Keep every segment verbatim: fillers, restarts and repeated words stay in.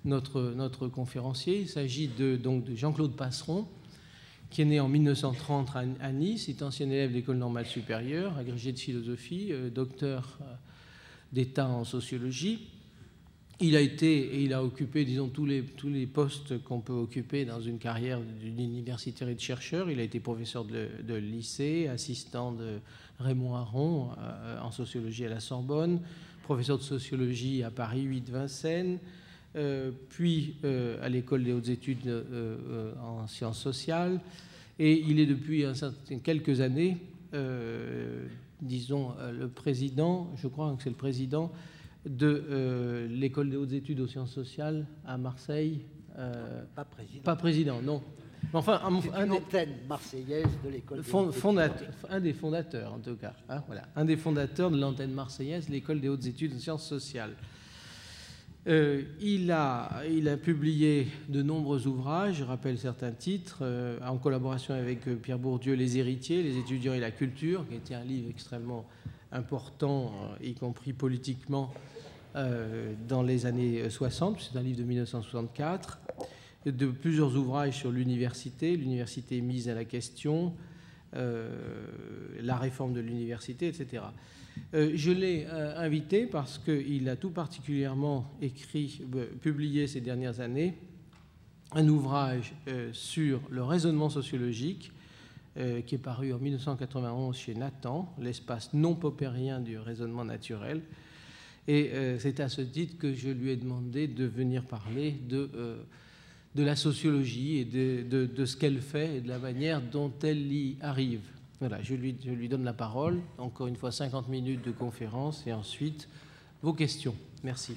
notre, notre conférencier. Il s'agit de, donc, de Jean-Claude Passeron, qui est né en mille neuf cent trente à Nice, est ancien élève de l'École normale supérieure, agrégé de philosophie, euh, docteur euh, d'État en sociologie. Il a été et il a occupé, disons, tous les, tous les postes qu'on peut occuper dans une carrière d'universitaire et de chercheur. Il a été professeur de, de lycée, assistant de Raymond Aron euh, en sociologie à la Sorbonne, professeur de sociologie à Paris huit Vincennes, euh, puis euh, à l'École des hautes études euh, euh, en sciences sociales. Et il est depuis un certain, quelques années, euh, disons, le président, je crois que c'est le président, de euh, l'École des hautes études aux sciences sociales à Marseille. Euh, pas président. Pas président, non. Enfin, un, c'est un une des, antenne marseillaise de l'École des hautes fondateur, études. Un des fondateurs, en tout cas. Hein, voilà, un des fondateurs de l'antenne marseillaise, l'École des hautes études aux sciences sociales. Euh, il, a, il a publié de nombreux ouvrages, je rappelle certains titres, euh, en collaboration avec Pierre Bourdieu, Les héritiers, les étudiants et la culture, qui était un livre extrêmement important, euh, y compris politiquement, euh, dans les années soixante, c'est un livre de mille neuf cent soixante-quatre, de plusieurs ouvrages sur l'université, l'université mise à la question, euh, la réforme de l'université, et cetera. Euh, je l'ai euh, invité parce qu'il a tout particulièrement écrit, euh, publié ces dernières années, un ouvrage euh, sur le raisonnement sociologique euh, qui est paru en mille neuf cent quatre-vingt-onze chez Nathan, l'espace non popérien du raisonnement naturel. Et euh, c'est à ce titre que je lui ai demandé de venir parler de, euh, de la sociologie et de, de, de ce qu'elle fait et de la manière dont elle y arrive. Voilà, je lui, je lui donne la parole. Encore une fois, cinquante minutes de conférence et ensuite vos questions. Merci.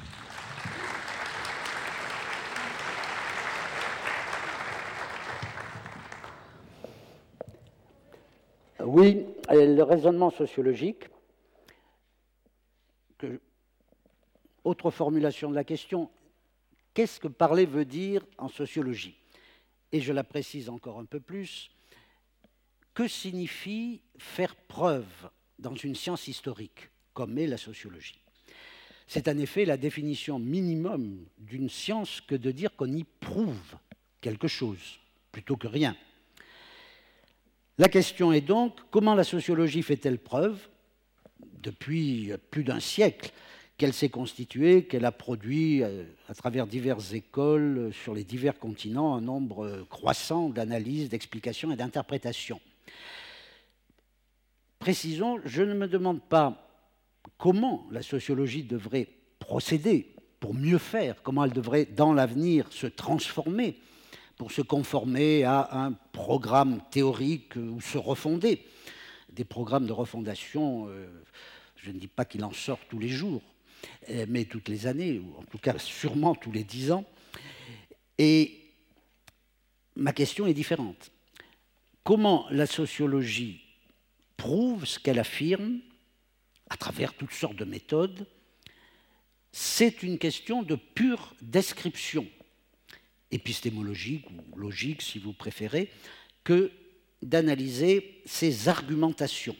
Oui, le raisonnement sociologique. Que, autre formulation de la question, qu'est-ce que parler veut dire en sociologie? Et je la précise encore un peu plus. Que signifie faire preuve dans une science historique, comme est la sociologie? C'est en effet la définition minimum d'une science que de dire qu'on y prouve quelque chose, plutôt que rien. La question est donc, comment la sociologie fait-elle preuve, depuis plus d'un siècle, qu'elle s'est constituée, qu'elle a produit, à travers diverses écoles, sur les divers continents, un nombre croissant d'analyses, d'explications et d'interprétations. Précisons, je ne me demande pas comment la sociologie devrait procéder pour mieux faire, comment elle devrait, dans l'avenir, se transformer pour se conformer à un programme théorique ou se refonder. Des programmes de refondation, euh, je ne dis pas qu'il en sort tous les jours, mais toutes les années, ou en tout cas sûrement tous les dix ans. Et ma question est différente. Comment la sociologie prouve ce qu'elle affirme à travers toutes sortes de méthodes? C'est une question de pure description, épistémologique ou logique si vous préférez, que d'analyser ces argumentations.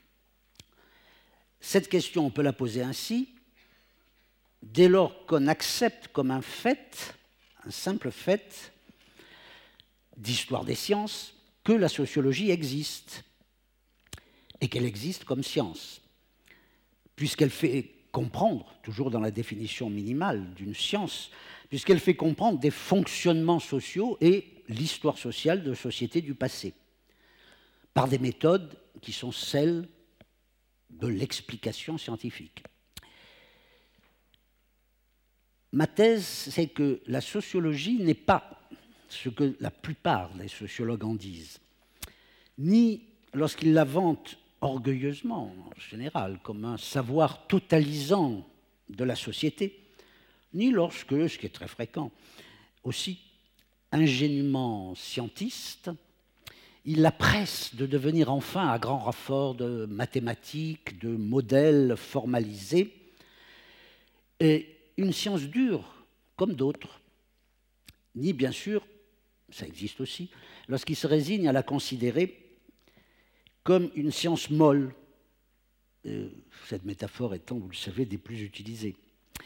Cette question, on peut la poser ainsi, dès lors qu'on accepte comme un fait, un simple fait d'histoire des sciences, que la sociologie existe, et qu'elle existe comme science, puisqu'elle fait comprendre, toujours dans la définition minimale d'une science, puisqu'elle fait comprendre des fonctionnements sociaux et l'histoire sociale de sociétés du passé, par des méthodes qui sont celles de l'explication scientifique. Ma thèse, c'est que la sociologie n'est pas ce que la plupart des sociologues en disent, ni lorsqu'ils la vantent orgueilleusement, en général, comme un savoir totalisant de la société, ni lorsque, ce qui est très fréquent aussi, ingénument scientiste, ils la pressent de devenir enfin, à grand renfort de mathématiques, de modèles formalisés, et une science dure, comme d'autres, ni bien sûr, ça existe aussi, lorsqu'ils se résignent à la considérer comme une science molle, euh, cette métaphore étant, vous le savez, des plus utilisées.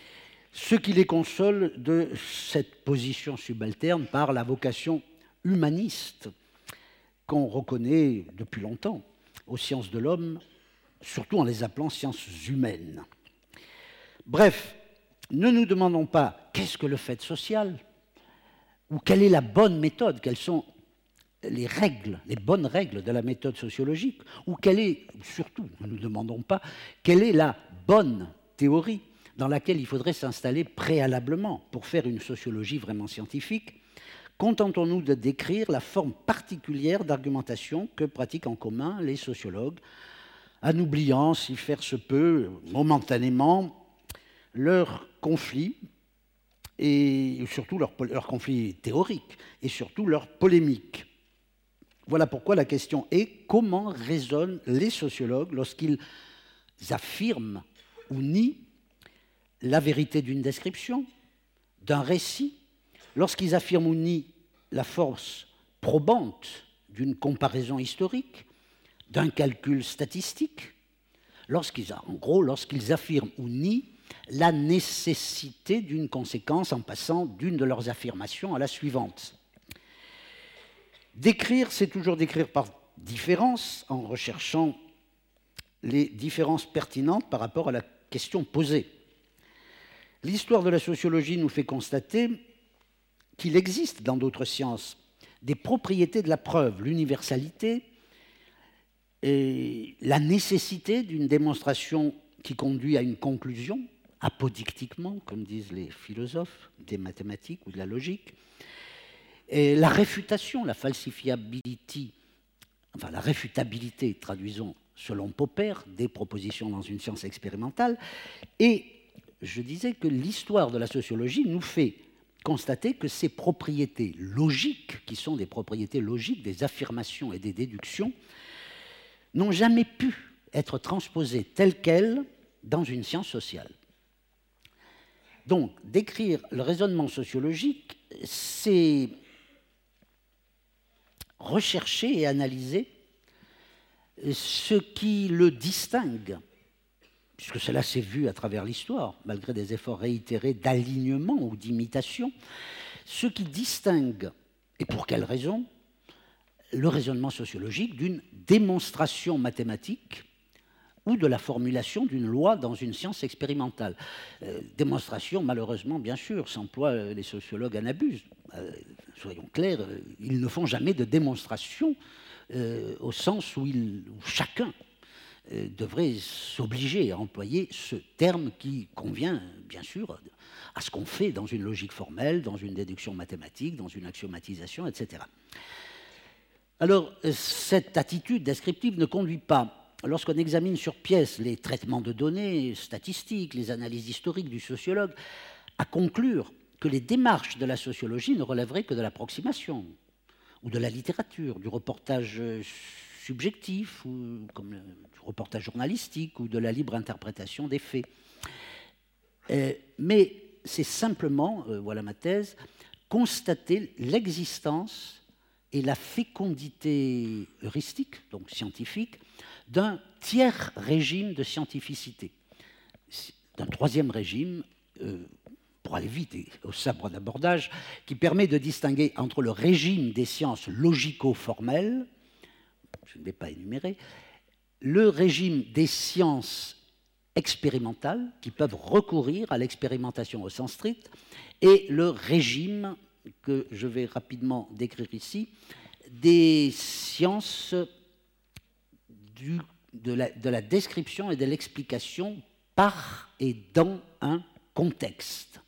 ce qui les console de cette position subalterne par la vocation humaniste qu'on reconnaît depuis longtemps aux sciences de l'homme, surtout en les appelant sciences humaines. Bref, ne nous demandons pas qu'est-ce que le fait social, ou quelle est la bonne méthode, quelles sont les règles, les bonnes règles de la méthode sociologique, ou quelle est, surtout, ne nous demandons pas, quelle est la bonne théorie dans laquelle il faudrait s'installer préalablement pour faire une sociologie vraiment scientifique. Contentons-nous de décrire la forme particulière d'argumentation que pratiquent en commun les sociologues, en oubliant, si faire se peut, momentanément, leurs conflits, et surtout leurs leur conflits théoriques, et surtout leurs polémiques. Voilà pourquoi la question est comment raisonnent les sociologues lorsqu'ils affirment ou nient la vérité d'une description, d'un récit, lorsqu'ils affirment ou nient la force probante d'une comparaison historique, d'un calcul statistique, lorsqu'ils, en gros, lorsqu'ils affirment ou nient la nécessité d'une conséquence en passant d'une de leurs affirmations à la suivante. Décrire, c'est toujours décrire par différence, en recherchant les différences pertinentes par rapport à la question posée. L'histoire de la sociologie nous fait constater qu'il existe dans d'autres sciences des propriétés de la preuve, l'universalité et la nécessité d'une démonstration qui conduit à une conclusion, apodictiquement, comme disent les philosophes des mathématiques ou de la logique, et la réfutation, la falsifiabilité, enfin la réfutabilité, traduisons selon Popper, des propositions dans une science expérimentale. Et je disais que l'histoire de la sociologie nous fait constater que ces propriétés logiques, qui sont des propriétés logiques, des affirmations et des déductions, n'ont jamais pu être transposées telles quelles dans une science sociale. Donc, décrire le raisonnement sociologique, c'est rechercher et analyser ce qui le distingue, puisque cela s'est vu à travers l'histoire, malgré des efforts réitérés d'alignement ou d'imitation, ce qui distingue, et pour quelle raison, le raisonnement sociologique d'une démonstration mathématique ou de la formulation d'une loi dans une science expérimentale. Euh, démonstration, malheureusement, bien sûr, s'emploient euh, les sociologues en abusent. Euh, soyons clairs, euh, ils ne font jamais de démonstration euh, au sens où, ils, où chacun euh, devrait s'obliger à employer ce terme qui convient, bien sûr, à ce qu'on fait dans une logique formelle, dans une déduction mathématique, dans une axiomatisation, et cetera. Alors, cette attitude descriptive ne conduit pas, lorsqu'on examine sur pièce les traitements de données statistiques, les analyses historiques du sociologue, à conclure que les démarches de la sociologie ne relèveraient que de l'approximation, ou de la littérature, du reportage subjectif, ou comme le, du reportage journalistique, ou de la libre interprétation des faits. Euh, mais c'est simplement, euh, voilà ma thèse, constater l'existence et la fécondité heuristique, donc scientifique, d'un tiers régime de scientificité, d'un troisième régime, euh, pour aller vite et au sabre d'abordage, qui permet de distinguer entre le régime des sciences logico-formelles, je ne vais pas énumérer, le régime des sciences expérimentales, qui peuvent recourir à l'expérimentation au sens strict, et le régime que je vais rapidement décrire ici, des sciences du, de, la, de la description et de l'explication par et dans un contexte.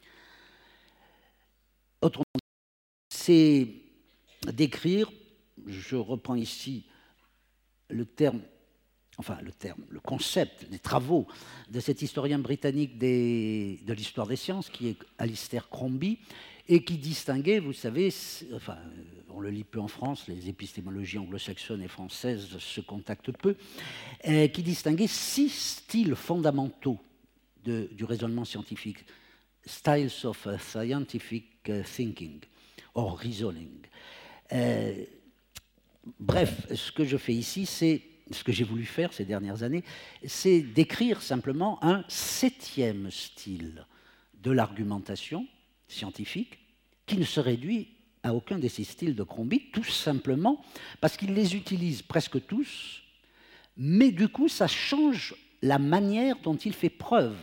Autrement dit, c'est décrire, je reprends ici le terme, enfin le terme, le concept des travaux de cet historien britannique des, de l'histoire des sciences, qui est Alistair Crombie, et qui distinguait, vous savez, enfin, on le lit peu en France, les épistémologies anglo-saxonnes et françaises se contactent peu, euh, qui distinguait six styles fondamentaux de, du raisonnement scientifique, styles of uh, scientific uh, thinking, or reasoning. Euh, bref, ce que je fais ici, c'est, ce que j'ai voulu faire ces dernières années, c'est décrire simplement un septième style de l'argumentation scientifique qui ne se réduit à aucun de ces styles de Crombie, tout simplement parce qu'il les utilise presque tous, mais du coup, ça change la manière dont il fait preuve,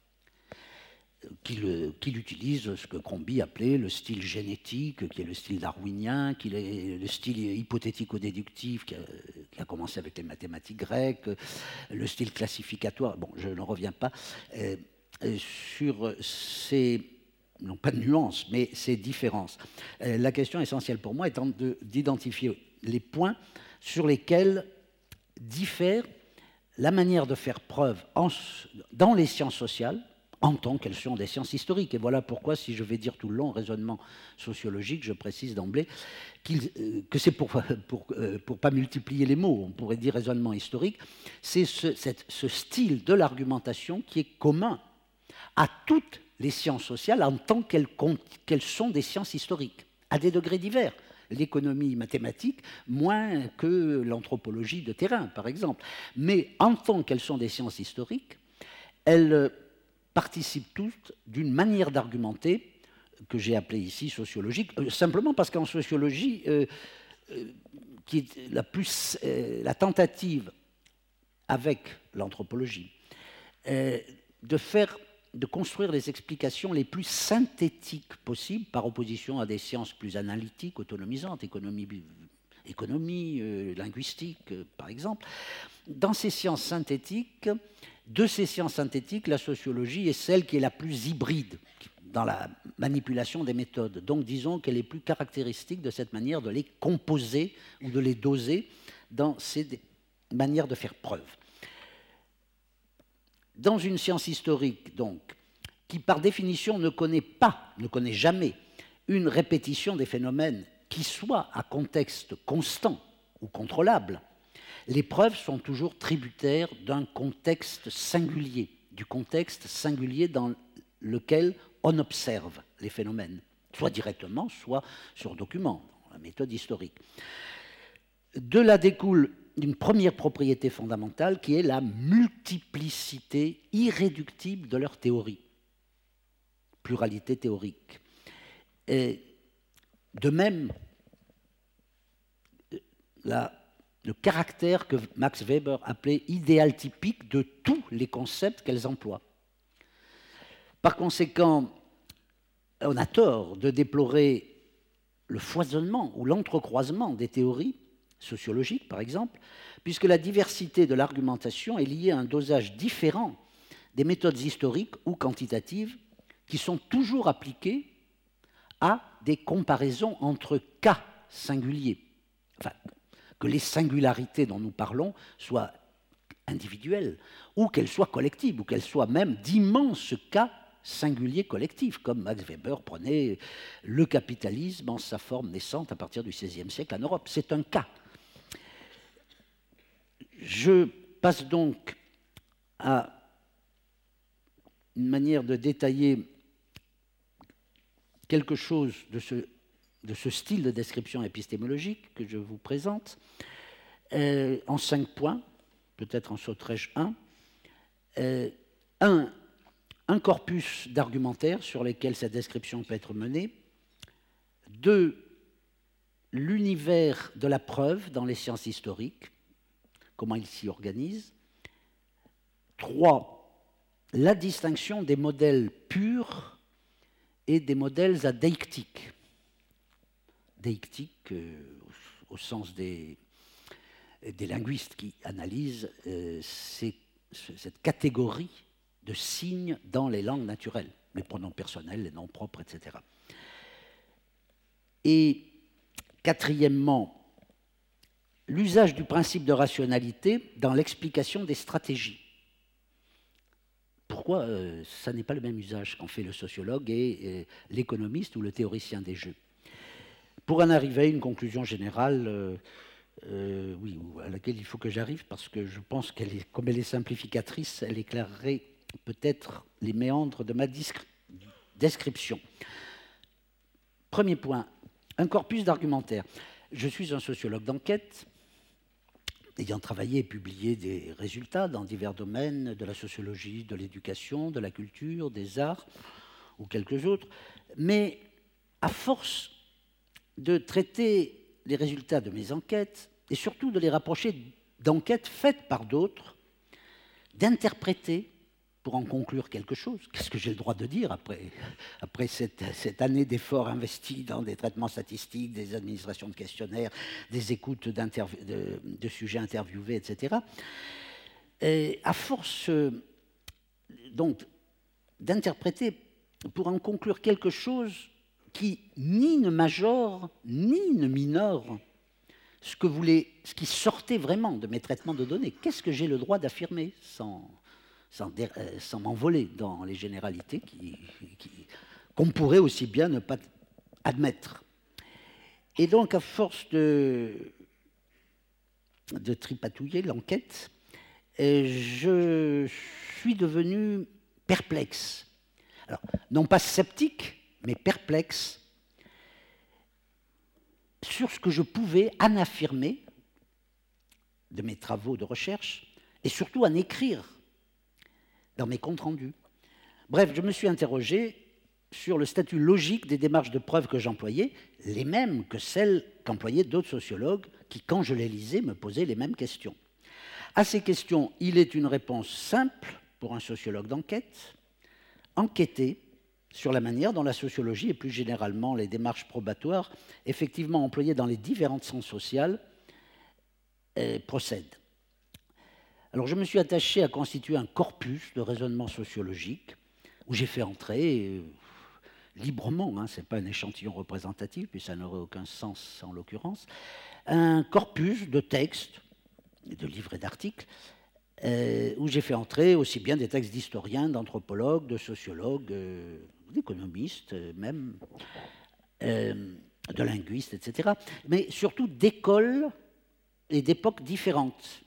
qu'il qu'il utilise ce que Crombie appelait le style génétique, qui est le style darwinien, qu'il est le style hypothético-déductif, qui, qui a commencé avec les mathématiques grecques, le style classificatoire. Bon, je ne reviens pas euh, sur ces, non pas de nuances, mais ces différences. Euh, la question essentielle pour moi étant d'identifier les points sur lesquels diffère la manière de faire preuve en, dans les sciences sociales, en tant qu'elles sont des sciences historiques. Et voilà pourquoi, si je vais dire tout le long raisonnement sociologique, je précise d'emblée euh, que c'est pour ne pour, euh, pour pas multiplier les mots, on pourrait dire raisonnement historique, c'est ce, cette, ce style de l'argumentation qui est commun à toutes les sciences sociales en tant qu'elles, qu'elles sont des sciences historiques, à des degrés divers. L'économie mathématique, moins que l'anthropologie de terrain, par exemple. Mais en tant qu'elles sont des sciences historiques, elles participent toutes d'une manière d'argumenter que j'ai appelée ici sociologique, euh, simplement parce qu'en sociologie, euh, euh, qui est la, plus, euh, la tentative avec l'anthropologie, euh, de faire, de construire les explications les plus synthétiques possibles, par opposition à des sciences plus analytiques, autonomisantes, économie, économie euh, linguistique, euh, par exemple. Dans ces sciences synthétiques, de ces sciences synthétiques, la sociologie est celle qui est la plus hybride dans la manipulation des méthodes. Donc disons qu'elle est plus caractéristique de cette manière de les composer ou de les doser dans ces manières de faire preuve. Dans une science historique, donc, qui par définition ne connaît pas, ne connaît jamais une répétition des phénomènes qui soit à contexte constant ou contrôlable, les preuves sont toujours tributaires d'un contexte singulier, du contexte singulier dans lequel on observe les phénomènes, soit directement, soit sur document, dans la méthode historique. De là découle une première propriété fondamentale qui est la multiplicité irréductible de leurs théories, pluralité théorique. Et de même, la le caractère que Max Weber appelait idéal typique de tous les concepts qu'elles emploient. Par conséquent, on a tort de déplorer le foisonnement ou l'entrecroisement des théories sociologiques, par exemple, puisque la diversité de l'argumentation est liée à un dosage différent des méthodes historiques ou quantitatives qui sont toujours appliquées à des comparaisons entre cas singuliers. Enfin, que les singularités dont nous parlons soient individuelles, ou qu'elles soient collectives, ou qu'elles soient même d'immenses cas singuliers collectifs, comme Max Weber prenait le capitalisme en sa forme naissante à partir du seizième siècle en Europe. C'est un cas. Je passe donc à une manière de détailler quelque chose de ce de ce style de description épistémologique que je vous présente, euh, en cinq points, peut-être en sauterai-je un. Euh, un, un corpus d'argumentaires sur lesquels cette description peut être menée. Deux, l'univers de la preuve dans les sciences historiques, comment il s'y organise. Trois, la distinction des modèles purs et des modèles adéictiques. Déictique euh, au, au sens des, des linguistes qui analysent euh, ces, cette catégorie de signes dans les langues naturelles, les pronoms personnels, les noms propres, et cetera. Et quatrièmement, l'usage du principe de rationalité dans l'explication des stratégies. Pourquoi euh, ça n'est pas le même usage qu'en fait le sociologue et euh, l'économiste ou le théoricien des jeux? Pour en arriver à une conclusion générale, euh, euh, oui, à laquelle il faut que j'arrive, parce que je pense qu'elle est, comme elle est simplificatrice, elle éclairerait peut-être les méandres de ma description. Premier point, un corpus d'argumentaire. Je suis un sociologue d'enquête, ayant travaillé et publié des résultats dans divers domaines de la sociologie, de l'éducation, de la culture, des arts, ou quelques autres, mais à force de traiter les résultats de mes enquêtes, et surtout de les rapprocher d'enquêtes faites par d'autres, d'interpréter, pour en conclure quelque chose, qu'est-ce que j'ai le droit de dire après, après cette, cette année d'efforts investis dans des traitements statistiques, des administrations de questionnaires, des écoutes de, de sujets interviewés, et cetera. Et à force donc d'interpréter pour en conclure quelque chose qui ni ne majore, ni ne minore ce, que voulait, ce qui sortait vraiment de mes traitements de données. Qu'est-ce que j'ai le droit d'affirmer sans... sans, euh, sans m'envoler dans les généralités qui, qui, qu'on pourrait aussi bien ne pas admettre. Et donc, à force de, de tripatouiller l'enquête, euh, je suis devenu perplexe. Alors, non pas sceptique, mais perplexe sur ce que je pouvais en affirmer de mes travaux de recherche et surtout en écrire dans mes comptes rendus. Bref, je me suis interrogé sur le statut logique des démarches de preuve que j'employais, les mêmes que celles qu'employaient d'autres sociologues qui, quand je les lisais, me posaient les mêmes questions. À ces questions, il est une réponse simple pour un sociologue d'enquête, enquêter sur la manière dont la sociologie et plus généralement les démarches probatoires effectivement employées dans les différentes sciences sociales euh, procèdent. Alors je me suis attaché à constituer un corpus de raisonnement sociologique où j'ai fait entrer euh, librement, hein, ce n'est pas un échantillon représentatif, puis ça n'aurait aucun sens en l'occurrence, un corpus de textes, de livres et d'articles, euh, où j'ai fait entrer aussi bien des textes d'historiens, d'anthropologues, de sociologues, euh, d'économistes euh, même, euh, de linguistes, et cetera, mais surtout d'écoles et d'époques différentes.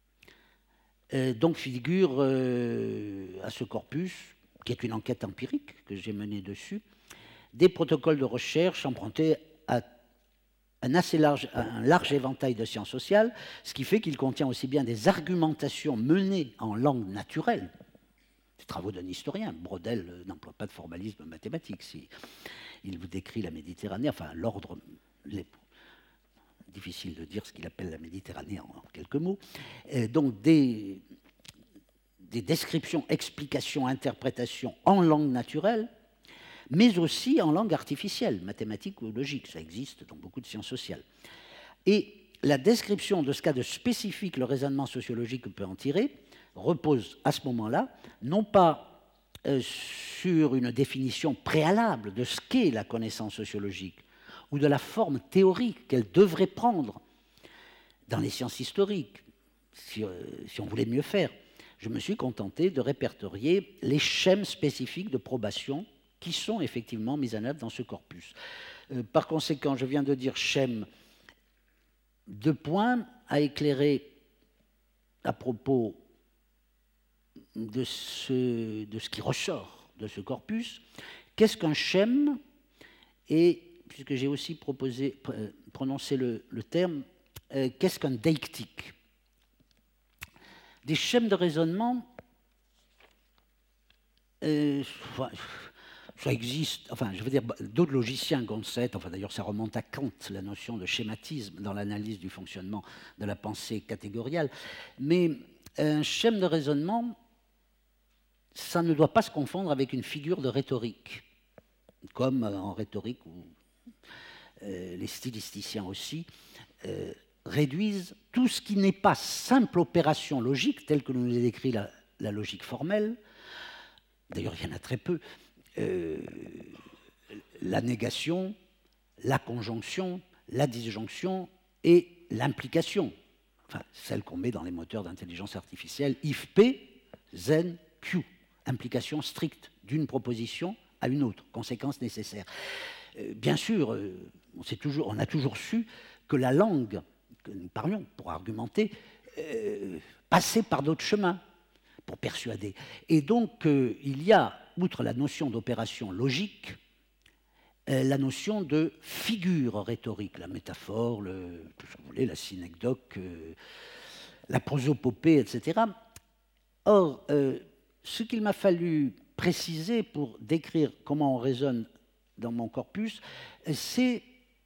Euh, donc figure euh, à ce corpus, qui est une enquête empirique que j'ai menée dessus, des protocoles de recherche empruntés à un assez large, un large éventail de sciences sociales, ce qui fait qu'il contient aussi bien des argumentations menées en langue naturelle, des travaux d'un historien. Braudel n'emploie pas de formalisme mathématique. Si il vous décrit la Méditerranée, enfin l'ordre, les, difficile de dire ce qu'il appelle la Méditerranée en, en quelques mots. Et donc des, des descriptions, explications, interprétations en langue naturelle, mais aussi en langue artificielle, mathématique ou logique. Ça existe dans beaucoup de sciences sociales. Et la description de ce cas de spécifique, le raisonnement sociologique peut en tirer, repose à ce moment-là, non pas euh, sur une définition préalable de ce qu'est la connaissance sociologique, ou de la forme théorique qu'elle devrait prendre dans les sciences historiques, si, euh, si on voulait mieux faire. Je me suis contenté de répertorier les schèmes spécifiques de probation qui sont effectivement mis en œuvre dans ce corpus. Euh, par conséquent, je viens de dire schème, deux points à éclairer à propos de ce, de ce qui ressort de ce corpus. Qu'est-ce qu'un schème? Et puisque j'ai aussi proposé, euh, prononcé le, le terme, euh, qu'est-ce qu'un deictique? Des schèmes de raisonnement, euh, ça existe, enfin, je veux dire, d'autres logiciens conceptent, enfin d'ailleurs ça remonte à Kant, la notion de schématisme dans l'analyse du fonctionnement de la pensée catégoriale, mais un schème de raisonnement, ça ne doit pas se confondre avec une figure de rhétorique, comme en rhétorique où euh, les stylisticiens aussi euh, réduisent tout ce qui n'est pas simple opération logique, telle que nous l'a décrit la, la logique formelle, d'ailleurs il y en a très peu, euh, la négation, la conjonction, la disjonction et l'implication, enfin celle qu'on met dans les moteurs d'intelligence artificielle, if P, then Q, implication stricte d'une proposition à une autre, conséquence nécessaire. Euh, bien sûr, euh, on, sait toujours, on a toujours su que la langue que nous parlions pour argumenter euh, passait par d'autres chemins pour persuader. Et donc, euh, il y a, outre la notion d'opération logique, euh, la notion de figure rhétorique, la métaphore, le, tout ce que vous voulez, la synecdoque, euh, la prosopopée, et cetera. Or, euh, ce qu'il m'a fallu préciser pour décrire comment on raisonne dans mon corpus, c'est,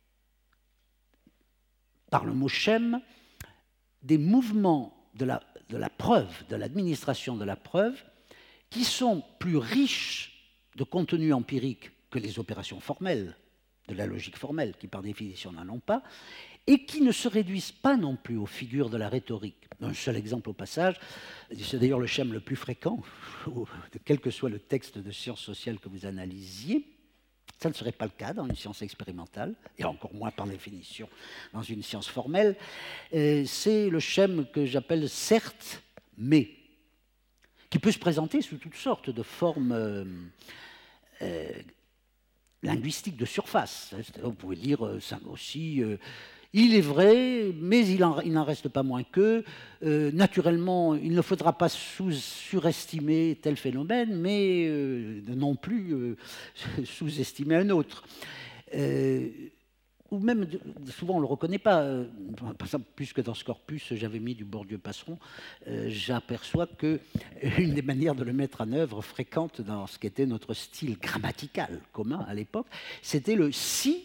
par le mot schème, des mouvements de la, de la preuve, de l'administration de la preuve, qui sont plus riches de contenu empirique que les opérations formelles, de la logique formelle, qui par définition n'en ont pas, et qui ne se réduisent pas non plus aux figures de la rhétorique. Un seul exemple au passage, c'est d'ailleurs le schème le plus fréquent, quel que soit le texte de sciences sociales que vous analysiez. Ça ne serait pas le cas dans une science expérimentale, et encore moins par définition dans une science formelle. C'est le schème que j'appelle certes, mais, qui peut se présenter sous toutes sortes de formes euh, euh, linguistiques de surface. Vous pouvez lire euh, ça aussi... Euh, il est vrai, mais il n'en reste pas moins que, euh, naturellement, il ne faudra pas sous, surestimer tel phénomène, mais euh, non plus euh, sous-estimer un autre. Euh, ou même, souvent on ne le reconnaît pas, euh, par exemple, puisque dans ce corpus j'avais mis du Bourdieu-Passeron, euh, j'aperçois qu'une des manières de le mettre en œuvre fréquente dans ce qu'était notre style grammatical commun à l'époque, c'était le si,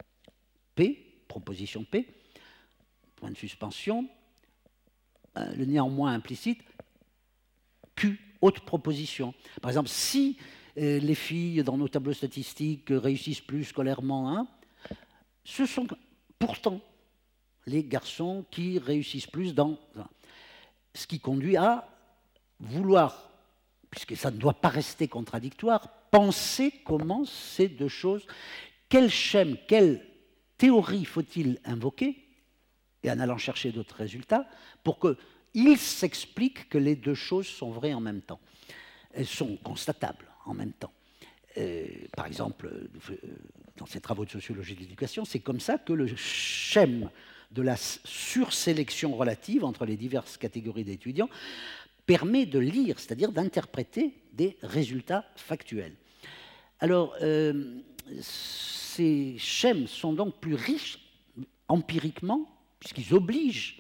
P, proposition P, point de suspension, le néanmoins implicite, Q, autre proposition. Par exemple, si euh, les filles dans nos tableaux statistiques réussissent plus scolairement, hein, ce sont pourtant les garçons qui réussissent plus dans... Ce qui conduit à vouloir, puisque ça ne doit pas rester contradictoire, penser comment ces deux choses, quel schème, quel théorie faut-il invoquer, et en allant chercher d'autres résultats, pour qu'il s'explique que les deux choses sont vraies en même temps. Elles sont constatables en même temps. Euh, par exemple, euh, dans ces travaux de sociologie de l'éducation, c'est comme ça que le schème de la sursélection relative entre les diverses catégories d'étudiants permet de lire, c'est-à-dire d'interpréter des résultats factuels. Alors, euh, ces schèmes sont donc plus riches empiriquement, puisqu'ils obligent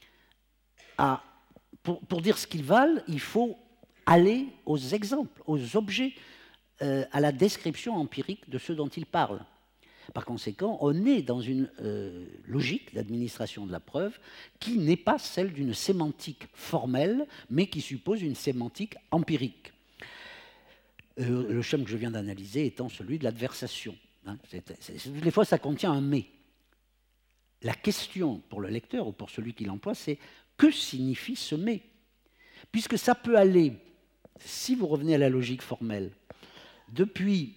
à... Pour, pour dire ce qu'ils valent, il faut aller aux exemples, aux objets, euh, à la description empirique de ceux dont ils parlent. Par conséquent, on est dans une euh, logique d'administration de la preuve qui n'est pas celle d'une sémantique formelle, mais qui suppose une sémantique empirique. Euh, le schème que je viens d'analyser étant celui de l'adversation. Hein, c'est, c'est, des fois, ça contient un « mais ». La question pour le lecteur ou pour celui qui l'emploie, c'est que signifie ce « mais » ? Puisque ça peut aller, si vous revenez à la logique formelle, depuis,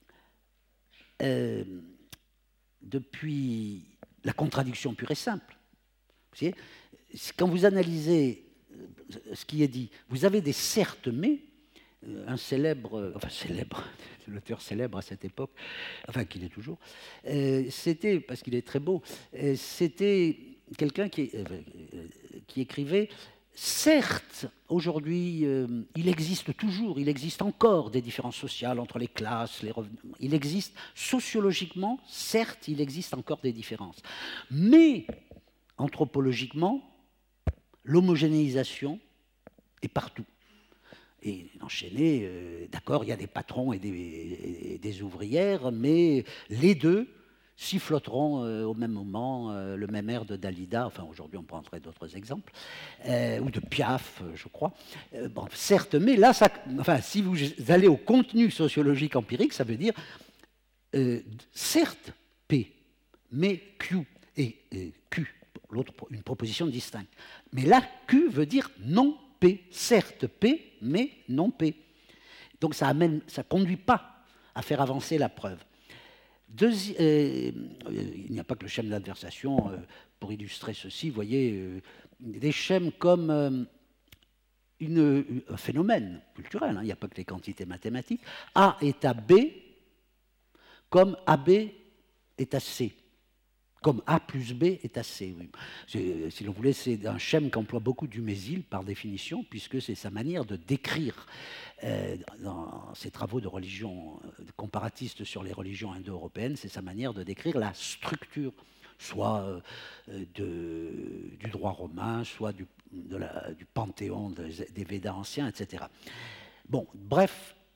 euh, depuis la contradiction pure et simple. Vous voyez, quand vous analysez ce qui est dit, vous avez des certes mais, un célèbre, enfin célèbre, l'auteur célèbre à cette époque, enfin qu'il est toujours, euh, c'était, parce qu'il est très beau, euh, c'était quelqu'un qui, euh, qui écrivait « Certes, aujourd'hui, euh, il existe toujours, il existe encore des différences sociales entre les classes, les revenus. Il existe, sociologiquement, certes, il existe encore des différences. Mais, anthropologiquement, l'homogénéisation est partout. » Et enchaîné, euh, d'accord, il y a des patrons et des, et des ouvrières, mais les deux siffloteront euh, au même moment euh, le même air de Dalida, enfin aujourd'hui on prendrait d'autres exemples, euh, ou de Piaf, je crois. Euh, bon, certes, mais là, ça, enfin, si vous allez au contenu sociologique empirique, ça veut dire, euh, certes, P, mais Q, et, et Q, l'autre, une proposition distincte. Mais là, Q veut dire non P, certes P, mais non P. Donc ça amène, ça conduit pas à faire avancer la preuve. Deuxi euh, il n'y a pas que le schème d'adversation. Euh, pour illustrer ceci, vous voyez, euh, des schèmes comme euh, une, un phénomène culturel, hein, il n'y a pas que les quantités mathématiques. A est à B, comme A B est à C. Comme A plus B est à C. Oui. Si l'on voulait, c'est un schème qu'emploie beaucoup Dumézil, par définition, puisque c'est sa manière de décrire, euh, dans ses travaux de religion de comparatistes sur les religions indo-européennes, c'est sa manière de décrire la structure, soit euh, de, du droit romain, soit du, de la, du panthéon des, des Védas anciens, et cetera. Bon, bref,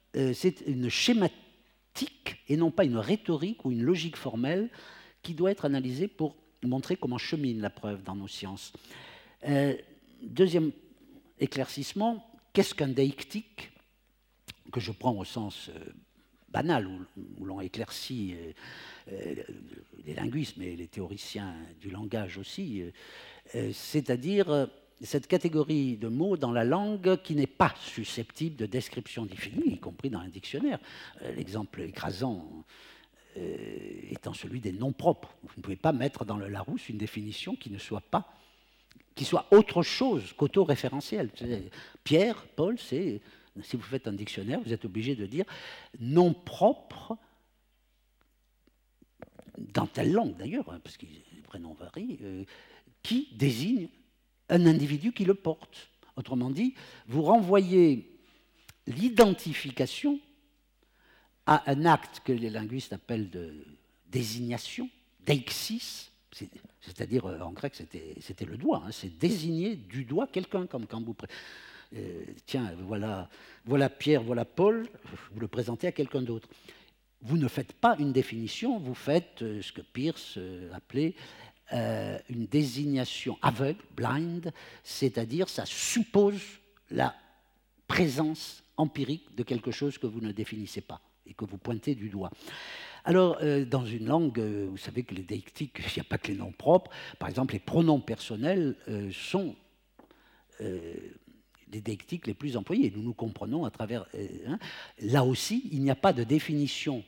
euh, c'est une schématique et non pas une rhétorique ou une logique formelle qui doit être analysée pour montrer comment chemine la preuve dans nos sciences. Euh, deuxième éclaircissement, qu'est-ce qu'un deictique, que je prends au sens euh, banal, où, où l'on éclaircit euh, euh, les linguistes, mais les théoriciens du langage aussi, euh, euh, c'est-à-dire euh, cette catégorie de mots dans la langue qui n'est pas susceptible de description définie, y compris dans un dictionnaire. Euh, l'exemple écrasant euh, étant celui des noms propres. Vous ne pouvez pas mettre dans le Larousse une définition qui ne soit pas, qui soit autre chose qu'auto-référentielle. Pierre, Paul, c'est, si vous faites un dictionnaire, vous êtes obligé de dire nom propre, dans telle langue d'ailleurs, hein, parce que les prénoms varient, euh, qui désigne un individu qui le porte. Autrement dit, vous renvoyez l'identification à un acte que les linguistes appellent de désignation, deixis, c'est-à-dire en grec c'était, c'était le doigt, hein, c'est désigner du doigt quelqu'un, comme quand vous... Euh, tiens, voilà, voilà Pierre, voilà Paul, vous le présentez à quelqu'un d'autre. Vous ne faites pas une définition, vous faites euh, ce que Peirce euh, appelait euh, une désignation aveugle, blind, c'est-à-dire ça suppose la présence empirique de quelque chose que vous ne définissez pas et que vous pointez du doigt. Alors, euh, dans une langue, euh, vous savez que les deictiques, il n'y a pas que les noms propres. Par exemple, les pronoms personnels euh, sont euh, les deictiques les plus employés. Nous nous comprenons à travers... Euh, hein. Là aussi, il n'y a pas de définition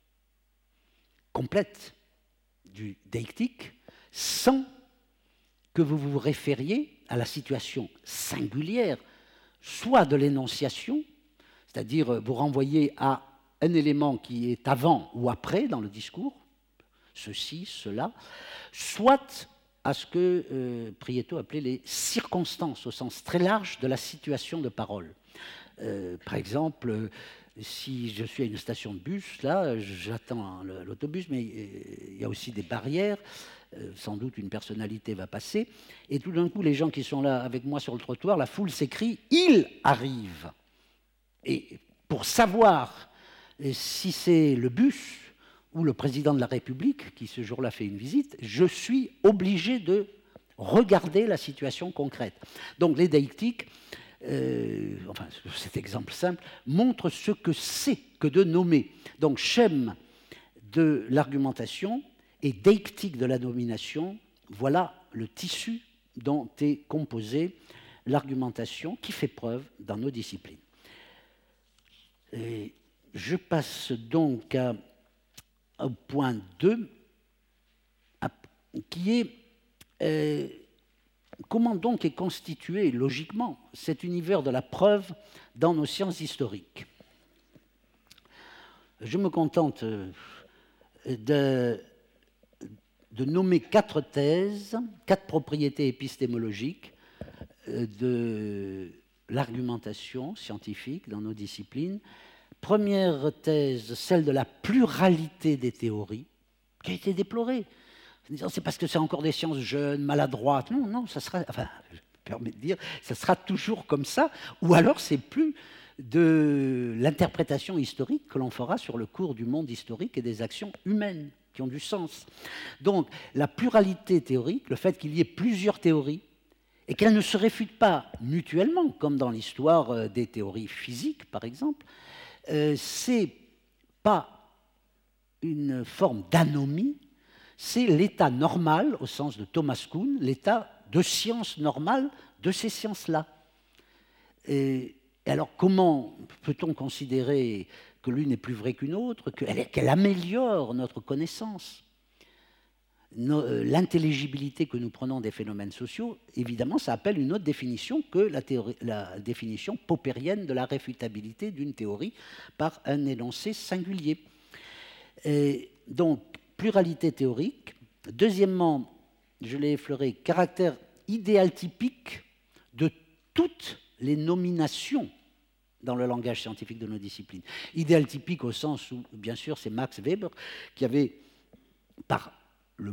complète du deictique sans que vous vous référiez à la situation singulière, soit de l'énonciation, c'est-à-dire vous renvoyez à un élément qui est avant ou après dans le discours, ceci, cela, soit à ce que euh, Prieto appelait les circonstances, au sens très large de la situation de parole. Euh, par exemple, si je suis à une station de bus, là, j'attends l'autobus, mais il y a aussi des barrières, euh, sans doute une personnalité va passer, et tout d'un coup, les gens qui sont là avec moi sur le trottoir, la foule s'écrie « Il arrive !» Et pour savoir si c'est le bus ou le président de la République qui ce jour-là fait une visite, je suis obligé de regarder la situation concrète. Donc les deictiques, euh, enfin cet exemple simple, montre ce que c'est que de nommer. Donc schème de l'argumentation et deictique de la nomination, voilà le tissu dont est composée l'argumentation qui fait preuve dans nos disciplines. Et je passe donc à, au point deux, à, qui est euh, comment donc est constitué logiquement cet univers de la preuve dans nos sciences historiques. Je me contente de, de nommer quatre thèses, quatre propriétés épistémologiques de l'argumentation scientifique dans nos disciplines. Première thèse, celle de la pluralité des théories, qui a été déplorée. C'est parce que c'est encore des sciences jeunes, maladroites. Non, non, ça sera, enfin, je me permets de dire, ça sera toujours comme ça, ou alors c'est plus de l'interprétation historique que l'on fera sur le cours du monde historique et des actions humaines qui ont du sens. Donc, la pluralité théorique, le fait qu'il y ait plusieurs théories, et qu'elles ne se réfutent pas mutuellement, comme dans l'histoire des théories physiques, par exemple, euh, c'est pas une forme d'anomie, c'est l'état normal, au sens de Thomas Kuhn, l'état de science normale de ces sciences-là. Et alors, comment peut-on considérer que l'une est plus vraie qu'une autre, qu'elle, qu'elle améliore notre connaissance ? L'intelligibilité que nous prenons des phénomènes sociaux, évidemment, ça appelle une autre définition que la, théorie, la définition popérienne de la réfutabilité d'une théorie par un énoncé singulier. Et donc, pluralité théorique. Deuxièmement, je l'ai effleuré, caractère idéal typique de toutes les nominations dans le langage scientifique de nos disciplines. Idéal typique au sens où, bien sûr, c'est Max Weber qui avait, par le mot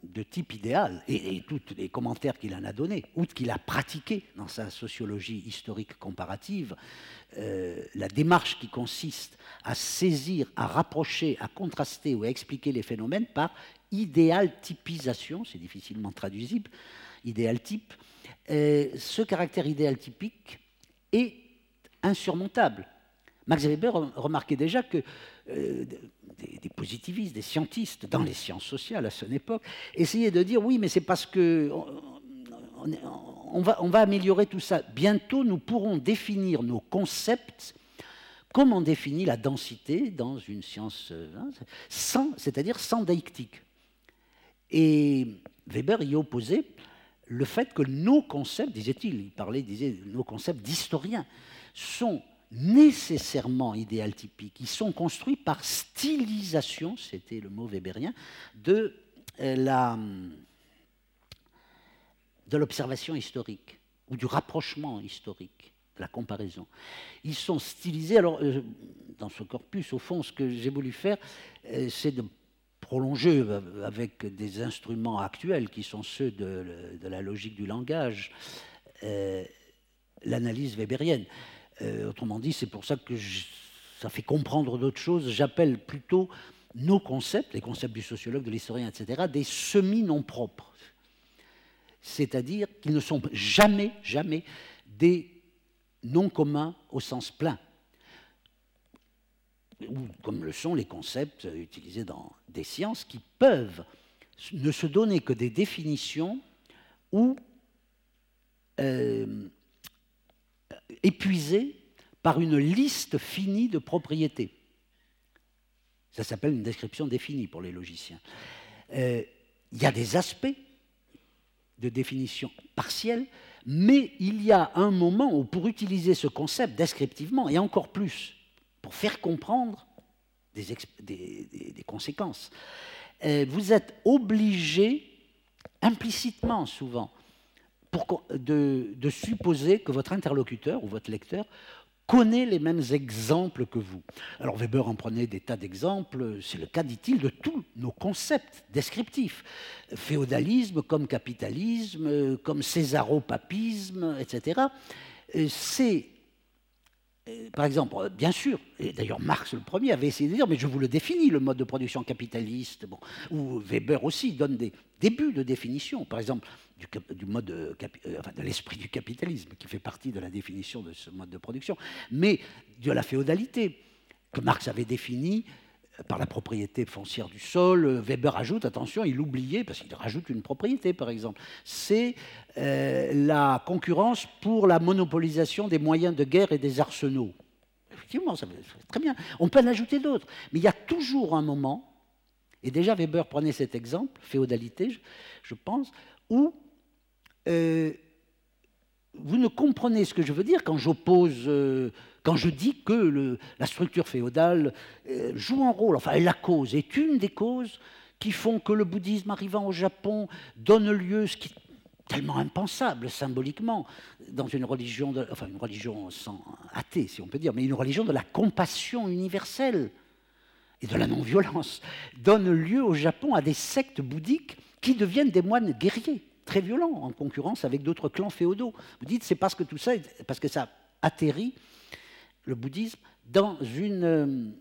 de type idéal, et, et tous les commentaires qu'il en a donnés, ou qu'il a pratiqué dans sa sociologie historique comparative, euh, la démarche qui consiste à saisir, à rapprocher, à contraster ou à expliquer les phénomènes par idéal typisation, c'est difficilement traduisible, idéal type, euh, ce caractère idéal typique est insurmontable. Max Weber remarquait déjà que euh, des, des positivistes, des scientistes, dans les sciences sociales à son époque, essayaient de dire oui, mais c'est parce que on, on, on, va, on va améliorer tout ça. Bientôt, nous pourrons définir nos concepts comme on définit la densité dans une science, hein, sans, c'est-à-dire sans deictique. Et Weber y opposait le fait que nos concepts, disait-il, il parlait, disait, nos concepts d'historiens sont nécessairement idéal typiques. Ils sont construits par stylisation, c'était le mot weberien, de la, de l'observation historique ou du rapprochement historique, de la comparaison. Ils sont stylisés. Alors, dans ce corpus, au fond, ce que j'ai voulu faire, c'est de prolonger avec des instruments actuels qui sont ceux de, de la logique du langage, euh, l'analyse weberienne. Euh, autrement dit, c'est pour ça que je, ça fait comprendre d'autres choses. J'appelle plutôt nos concepts, les concepts du sociologue, de l'historien, et cetera, des semi-non propres. C'est-à-dire qu'ils ne sont jamais, jamais des non communs au sens plein, ou comme le sont les concepts utilisés dans des sciences qui peuvent ne se donner que des définitions ou euh, épuisé par une liste finie de propriétés. Ça s'appelle une description définie pour les logiciens. Euh, il y a des aspects de définition partielle, mais il y a un moment où, pour utiliser ce concept descriptivement, et encore plus, pour faire comprendre des, des, des, des conséquences, euh, vous êtes obligé, implicitement souvent, Pour de, de supposer que votre interlocuteur ou votre lecteur connaît les mêmes exemples que vous. Alors Weber en prenait des tas d'exemples, c'est le cas, dit-il, de tous nos concepts descriptifs. Féodalisme comme capitalisme, comme césaropapisme, et cetera. C'est, par exemple, bien sûr, et d'ailleurs Marx le premier avait essayé de dire, mais je vous le définis, le mode de production capitaliste, bon, ou Weber aussi donne des débuts de définition, par exemple, du, du mode, euh, enfin, de l'esprit du capitalisme, qui fait partie de la définition de ce mode de production, mais de la féodalité, que Marx avait définie par la propriété foncière du sol. Weber ajoute, attention, il oubliait, parce qu'il rajoute une propriété, par exemple, c'est euh, la concurrence pour la monopolisation des moyens de guerre et des arsenaux. Effectivement, ça c'est très bien. On peut en ajouter d'autres, mais il y a toujours un moment, et déjà Weber prenait cet exemple, féodalité, je, je pense, où euh, vous ne comprenez ce que je veux dire quand j'oppose, euh, quand je dis que le, la structure féodale euh, joue un rôle, enfin la cause, est une des causes qui font que le bouddhisme arrivant au Japon donne lieu, ce qui est tellement impensable symboliquement, dans une religion, de, enfin une religion sans athée si on peut dire, mais une religion de la compassion universelle et de la non-violence, donne lieu au Japon à des sectes bouddhiques qui deviennent des moines guerriers, très violents, en concurrence avec d'autres clans féodaux. Vous dites, c'est parce que tout ça, parce que ça atterrit le bouddhisme dans une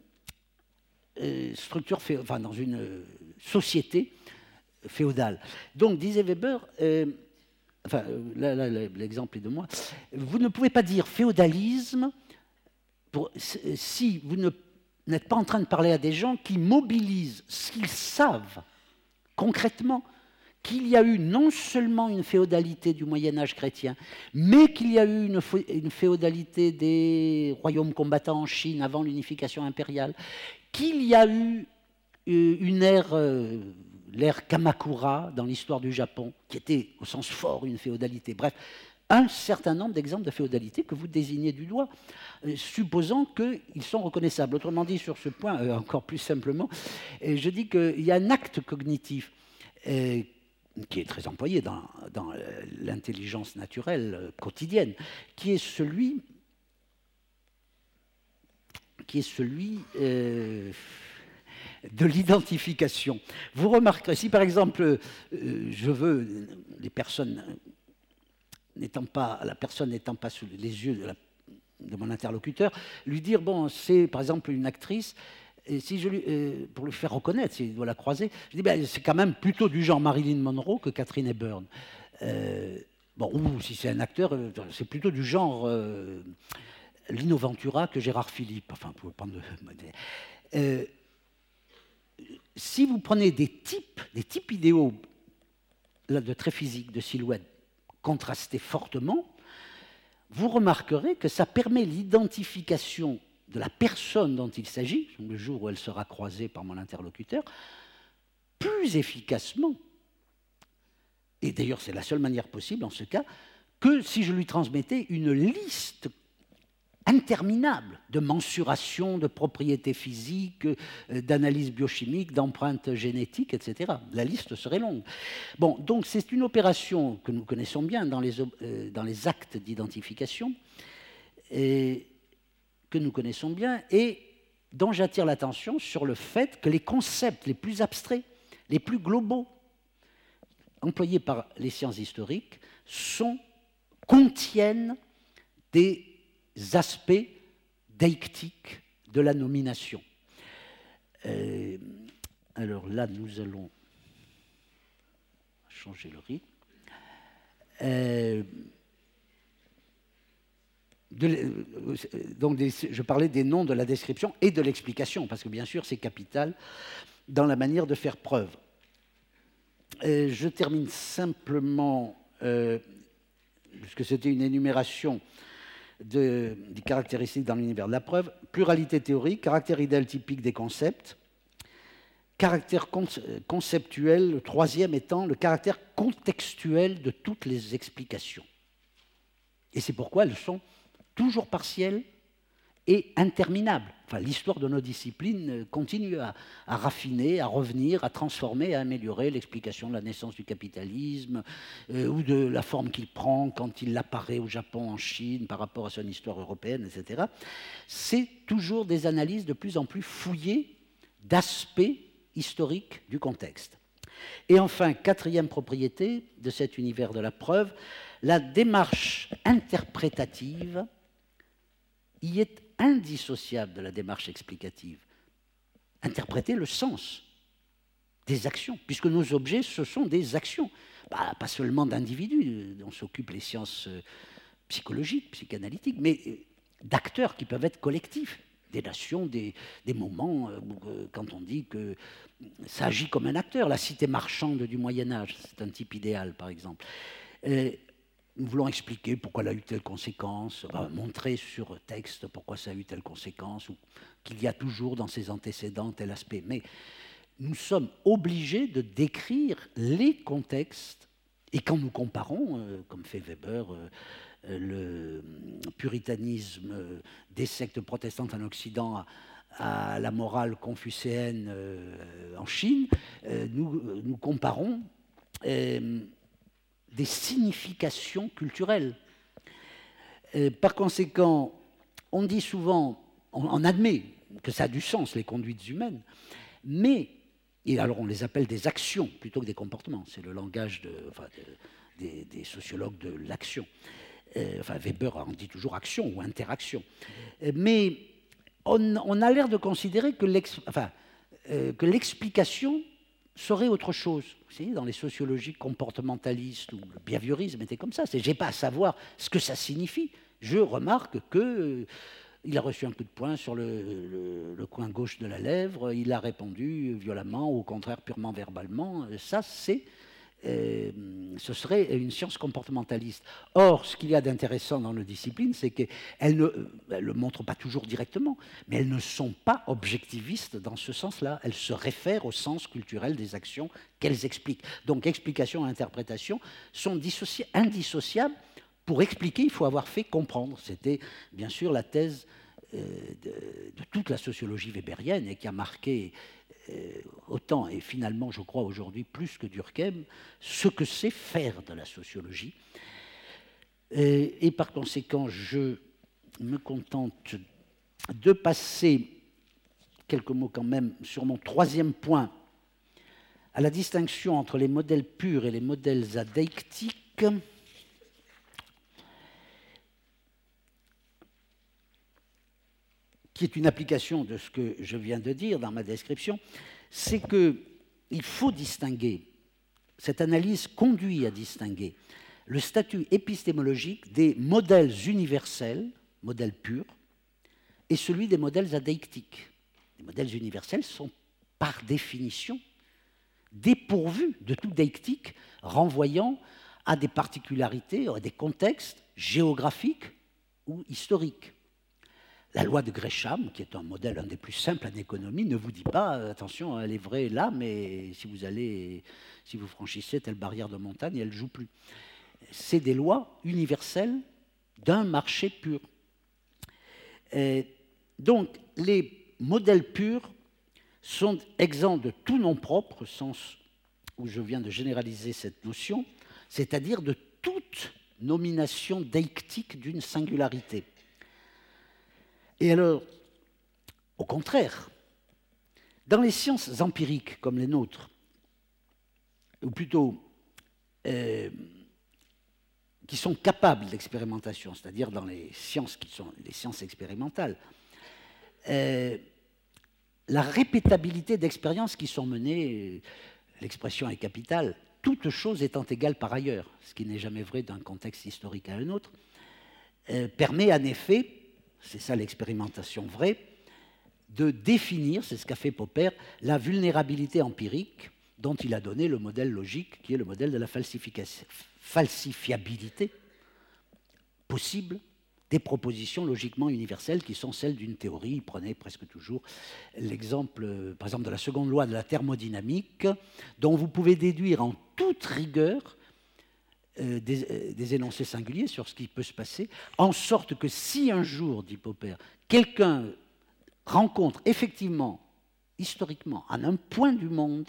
euh, structure, enfin dans une euh, société féodale. Donc, disait Weber, euh, enfin, là, là, l'exemple est de moi, vous ne pouvez pas dire féodalisme pour, si vous ne, n'êtes pas en train de parler à des gens qui mobilisent ce qu'ils savent concrètement, qu'il y a eu non seulement une féodalité du Moyen-Âge chrétien, mais qu'il y a eu une, une féodalité des royaumes combattants en Chine avant l'unification impériale, qu'il y a eu une ère, euh, l'ère Kamakura dans l'histoire du Japon, qui était au sens fort une féodalité. Bref, un certain nombre d'exemples de féodalité que vous désignez du doigt, euh, supposant qu'ils sont reconnaissables. Autrement dit, sur ce point, euh, encore plus simplement, euh, je dis qu'il y a un acte cognitif euh, qui est très employé dans, dans l'intelligence naturelle quotidienne, qui est celui, qui est celui euh, de l'identification. Vous remarquerez, si par exemple, euh, je veux, les personnes n'étant pas, la personne n'étant pas sous les yeux de, la, de mon interlocuteur, lui dire, bon, c'est par exemple une actrice, et si je lui, euh, pour lui faire reconnaître, s'il doit la croiser, je dis, ben, c'est quand même plutôt du genre Marilyn Monroe que Katharine Hepburn. Euh, bon, ou si c'est un acteur, c'est plutôt du genre euh, Lino Ventura que Gérard Philippe. Enfin, pour prendre de, euh, si vous prenez des types, des types idéaux là, de traits physiques, de silhouettes contrastés fortement, vous remarquerez que ça permet l'identification de la personne dont il s'agit, le jour où elle sera croisée par mon interlocuteur, plus efficacement, et d'ailleurs c'est la seule manière possible en ce cas, que si je lui transmettais une liste interminable de mensurations, de propriétés physiques, d'analyses biochimiques, d'empreintes génétiques, et cetera. La liste serait longue. Bon, donc c'est une opération que nous connaissons bien dans les, euh, dans les actes d'identification, et que nous connaissons bien, et dont j'attire l'attention sur le fait que les concepts les plus abstraits, les plus globaux, employés par les sciences historiques, sont, contiennent des aspects deictiques de la nomination. Euh, alors là, nous allons changer le rythme. Euh, de, donc des, je parlais des noms de la description et de l'explication, parce que bien sûr, c'est capital dans la manière de faire preuve. Euh, je termine simplement, euh, puisque c'était une énumération de, des caractéristiques dans l'univers de la preuve, pluralité théorique, caractère idéal typique des concepts, caractère conceptuel, le troisième étant le caractère contextuel de toutes les explications. Et c'est pourquoi elles sont toujours partielles et interminables. Enfin, l'histoire de nos disciplines continue à, à raffiner, à revenir, à transformer, à améliorer l'explication de la naissance du capitalisme euh, ou de la forme qu'il prend quand il apparaît au Japon, en Chine, par rapport à son histoire européenne, et cetera. C'est toujours des analyses de plus en plus fouillées d'aspects historiques du contexte. Et enfin, quatrième propriété de cet univers de la preuve, la démarche interprétative y est indissociable de la démarche explicative. Interpréter le sens des actions, puisque nos objets, ce sont des actions, bah, pas seulement d'individus dont s'occupent les sciences psychologiques, psychanalytiques, mais d'acteurs qui peuvent être collectifs, des nations, des, des moments, euh, quand on dit que ça agit comme un acteur. La cité marchande du Moyen-Âge, c'est un type idéal, par exemple. Euh, Nous voulons expliquer pourquoi elle a eu telle conséquence, enfin, montrer sur texte pourquoi ça a eu telle conséquence, ou qu'il y a toujours dans ses antécédents tel aspect. Mais nous sommes obligés de décrire les contextes, et quand nous comparons, euh, comme fait Weber, euh, le puritanisme des sectes protestantes en Occident à, à la morale confucéenne euh, en Chine, euh, nous, nous comparons euh, des significations culturelles. Euh, par conséquent, on dit souvent, on, on admet que ça a du sens, les conduites humaines, mais, et alors on les appelle des actions plutôt que des comportements, c'est le langage de, enfin, de, des, des sociologues de l'action. Euh, enfin, Weber en dit toujours action ou interaction. Euh, mais on, on a l'air de considérer que l'ex, enfin, euh, que l'explication serait autre chose. Vous savez, dans les sociologies comportementalistes, où le behaviorisme était comme ça, c'est j'ai pas à savoir ce que ça signifie. Je remarque que euh, il a reçu un coup de poing sur le, le, le coin gauche de la lèvre, il a répondu violemment, ou au contraire purement verbalement. Ça, c'est Euh, ce serait une science comportementaliste. Or, ce qu'il y a d'intéressant dans nos disciplines, c'est qu'elles ne elles le montrent pas toujours directement, mais elles ne sont pas objectivistes dans ce sens-là. Elles se réfèrent au sens culturel des actions qu'elles expliquent. Donc, explication et interprétation sont indissociables. Pour expliquer, il faut avoir fait comprendre. C'était bien sûr la thèse euh, de, de toute la sociologie weberienne et qui a marqué Euh, autant, et finalement, je crois aujourd'hui, plus que Durkheim, ce que c'est faire de la sociologie. Et, et par conséquent, je me contente de passer quelques mots quand même sur mon troisième point, à la distinction entre les modèles purs et les modèles adeictiques. Qui est une application de ce que je viens de dire dans ma description, c'est qu'il faut distinguer, cette analyse conduit à distinguer le statut épistémologique des modèles universels, modèles purs, et celui des modèles adeictiques. Les modèles universels sont par définition dépourvus de tout deictique, renvoyant à des particularités, à des contextes géographiques ou historiques. La loi de Gresham, qui est un modèle un des plus simples en économie, ne vous dit pas euh, attention, elle est vraie là, mais si vous allez, si vous franchissez telle barrière de montagne, elle ne joue plus. C'est des lois universelles d'un marché pur. Et donc, les modèles purs sont exempts de tout nom propre, au sens où je viens de généraliser cette notion, c'est-à-dire de toute nomination deictique d'une singularité. Et alors, au contraire, dans les sciences empiriques comme les nôtres, ou plutôt euh, qui sont capables d'expérimentation, c'est-à-dire dans les sciences qui sont les sciences expérimentales, euh, la répétabilité d'expériences qui sont menées, l'expression est capitale, toute chose étant égale par ailleurs, ce qui n'est jamais vrai d'un contexte historique à un autre, euh, permet en effet, c'est ça l'expérimentation vraie, de définir, c'est ce qu'a fait Popper, la vulnérabilité empirique dont il a donné le modèle logique, qui est le modèle de la falsifiabilité possible des propositions logiquement universelles qui sont celles d'une théorie. Il prenait presque toujours l'exemple, par exemple, de la seconde loi de la thermodynamique, dont vous pouvez déduire en toute rigueur Euh, des, euh, des énoncés singuliers sur ce qui peut se passer, en sorte que si un jour, dit Popper, quelqu'un rencontre effectivement, historiquement, en un point du monde,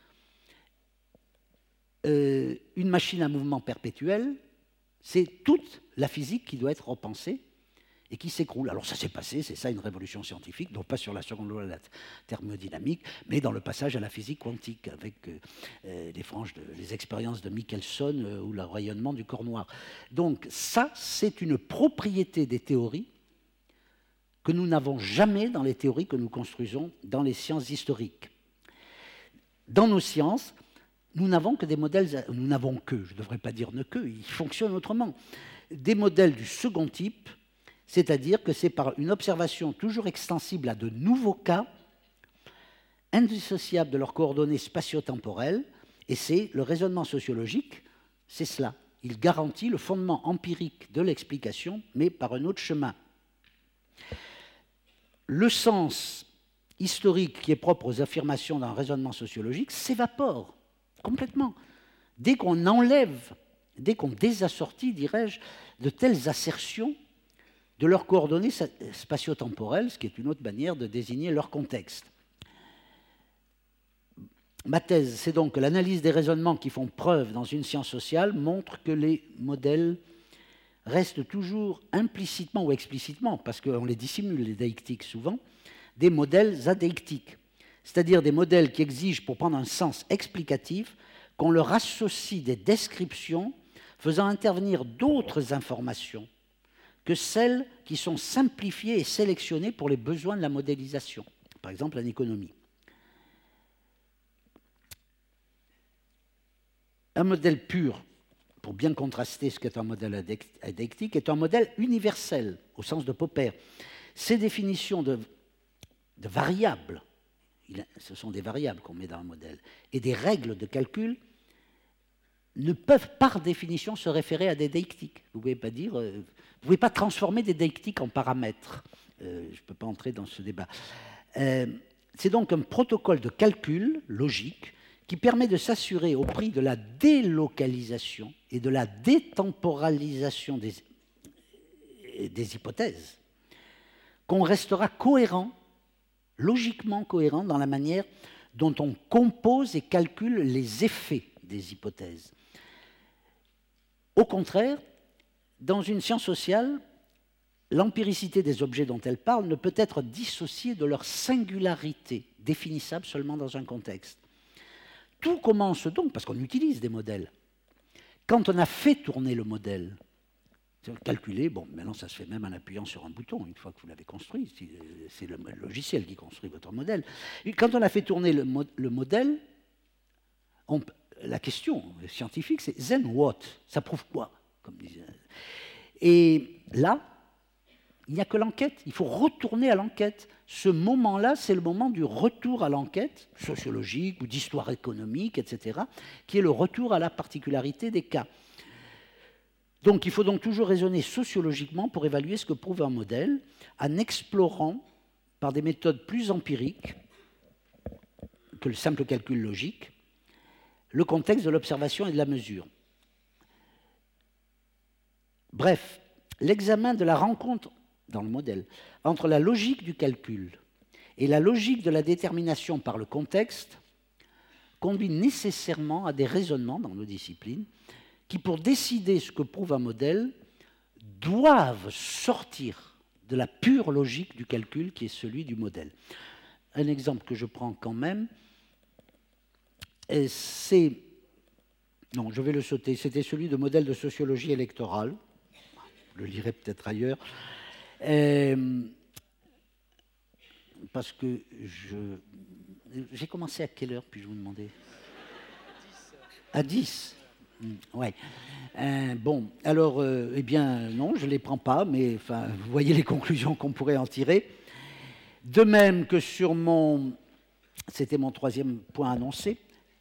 euh, une machine à mouvement perpétuel, c'est toute la physique qui doit être repensée et qui s'écroule. Alors ça s'est passé, c'est ça une révolution scientifique, non pas sur la seconde loi de la thermodynamique, mais dans le passage à la physique quantique, avec euh, les, franges de, les expériences de Michelson euh, ou le rayonnement du corps noir. Donc ça, c'est une propriété des théories que nous n'avons jamais dans les théories que nous construisons dans les sciences historiques. Dans nos sciences, nous n'avons que des modèles, nous n'avons que, je ne devrais pas dire ne que, ils fonctionnent autrement, des modèles du second type, c'est-à-dire que c'est par une observation toujours extensible à de nouveaux cas, indissociables de leurs coordonnées spatio-temporelles, et c'est le raisonnement sociologique, c'est cela. Il garantit le fondement empirique de l'explication, mais par un autre chemin. Le sens historique qui est propre aux affirmations d'un raisonnement sociologique s'évapore complètement. Dès qu'on enlève, dès qu'on désassortit, dirais-je, de telles assertions de leurs coordonnées spatio-temporelles, ce qui est une autre manière de désigner leur contexte. Ma thèse, c'est donc que l'analyse des raisonnements qui font preuve dans une science sociale montre que les modèles restent toujours implicitement ou explicitement, parce qu'on les dissimule, les deictiques souvent, des modèles adeictiques, c'est-à-dire des modèles qui exigent, pour prendre un sens explicatif, qu'on leur associe des descriptions faisant intervenir d'autres informations que celles qui sont simplifiées et sélectionnées pour les besoins de la modélisation, par exemple en économie. Un modèle pur, pour bien contraster ce qu'est un modèle adeictique, est un modèle universel, au sens de Popper. Ces définitions de, de variables, ce sont des variables qu'on met dans le modèle, et des règles de calcul ne peuvent par définition se référer à des deictiques. Vous ne pouvez pas dire, euh, vous pouvez pas transformer des deictiques en paramètres. Euh, je ne peux pas entrer dans ce débat. Euh, c'est donc un protocole de calcul logique qui permet de s'assurer au prix de la délocalisation et de la détemporalisation des, des hypothèses qu'on restera cohérent, logiquement cohérent dans la manière dont on compose et calcule les effets des hypothèses. Au contraire, dans une science sociale, l'empiricité des objets dont elle parle ne peut être dissociée de leur singularité, définissable seulement dans un contexte. Tout commence donc, parce qu'on utilise des modèles, quand on a fait tourner le modèle. Calculer, bon, maintenant ça se fait même en appuyant sur un bouton, une fois que vous l'avez construit, c'est le logiciel qui construit votre modèle. Et quand on a fait tourner le, mo le modèle, on, la question scientifique, c'est « then what ?» Ça prouve quoi, comme disait. Et là, il n'y a que l'enquête, il faut retourner à l'enquête. Ce moment-là, c'est le moment du retour à l'enquête, sociologique ou d'histoire économique, et cetera, qui est le retour à la particularité des cas. Donc, il faut donc toujours raisonner sociologiquement pour évaluer ce que prouve un modèle, en explorant, par des méthodes plus empiriques que le simple calcul logique, le contexte de l'observation et de la mesure. Bref, l'examen de la rencontre dans le modèle entre la logique du calcul et la logique de la détermination par le contexte conduit nécessairement à des raisonnements dans nos disciplines qui, pour décider ce que prouve un modèle, doivent sortir de la pure logique du calcul qui est celui du modèle. Un exemple que je prends quand même, c'est... Non, je vais le sauter. C'était celui de modèle de sociologie électorale. Je le lirai peut-être ailleurs. Euh, parce que je... J'ai commencé à quelle heure, puis-je vous demander? À dix. Ouais. Euh, bon, alors, euh, eh bien, non, je ne les prends pas, mais enfin, vous voyez les conclusions qu'on pourrait en tirer. De même que sur mon... C'était mon troisième point annoncé.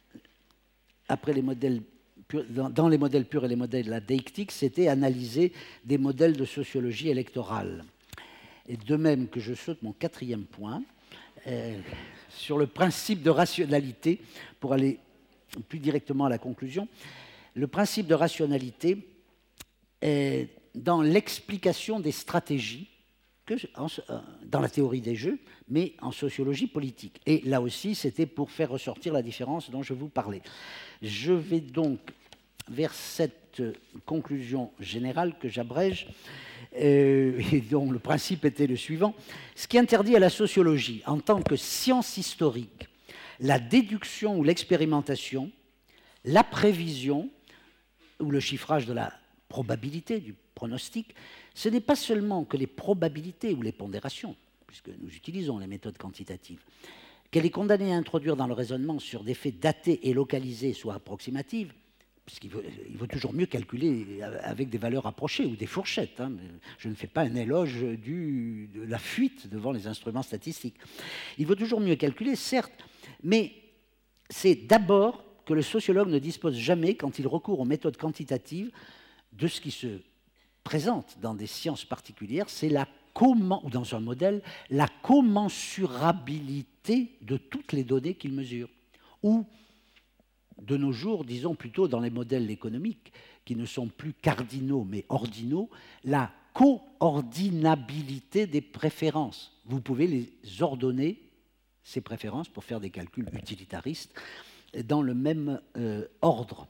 Après les modèles purs, dans, dans les modèles purs et les modèles de la déictique, c'était analyser des modèles de sociologie électorale. Et de même que je saute mon quatrième point, euh, sur le principe de rationalité, pour aller plus directement à la conclusion, le principe de rationalité est dans l'explication des stratégies, que, en, dans la théorie des jeux, mais en sociologie politique. Et là aussi, c'était pour faire ressortir la différence dont je vous parlais. Je vais donc vers cette conclusion générale que j'abrège, euh, et dont le principe était le suivant. Ce qui interdit à la sociologie, en tant que science historique, la déduction ou l'expérimentation, la prévision ou le chiffrage de la probabilité, du pronostic, ce n'est pas seulement que les probabilités ou les pondérations, puisque nous utilisons les méthodes quantitatives, qu'elle est condamnée à introduire dans le raisonnement sur des faits datés et localisés, soit approximatifs, puisqu'il vaut, il vaut toujours mieux calculer avec des valeurs approchées ou des fourchettes. Hein. Je ne fais pas un éloge du, de la fuite devant les instruments statistiques. Il vaut toujours mieux calculer, certes, mais c'est d'abord que le sociologue ne dispose jamais, quand il recourt aux méthodes quantitatives, de ce qui se présente dans des sciences particulières, c'est la comment, ou dans un modèle, la commensurabilité de toutes les données qu'il mesure. Ou, de nos jours, disons plutôt dans les modèles économiques, qui ne sont plus cardinaux mais ordinaux, la coordinabilité des préférences. Vous pouvez les ordonner, ces préférences, pour faire des calculs utilitaristes, dans le même euh, ordre.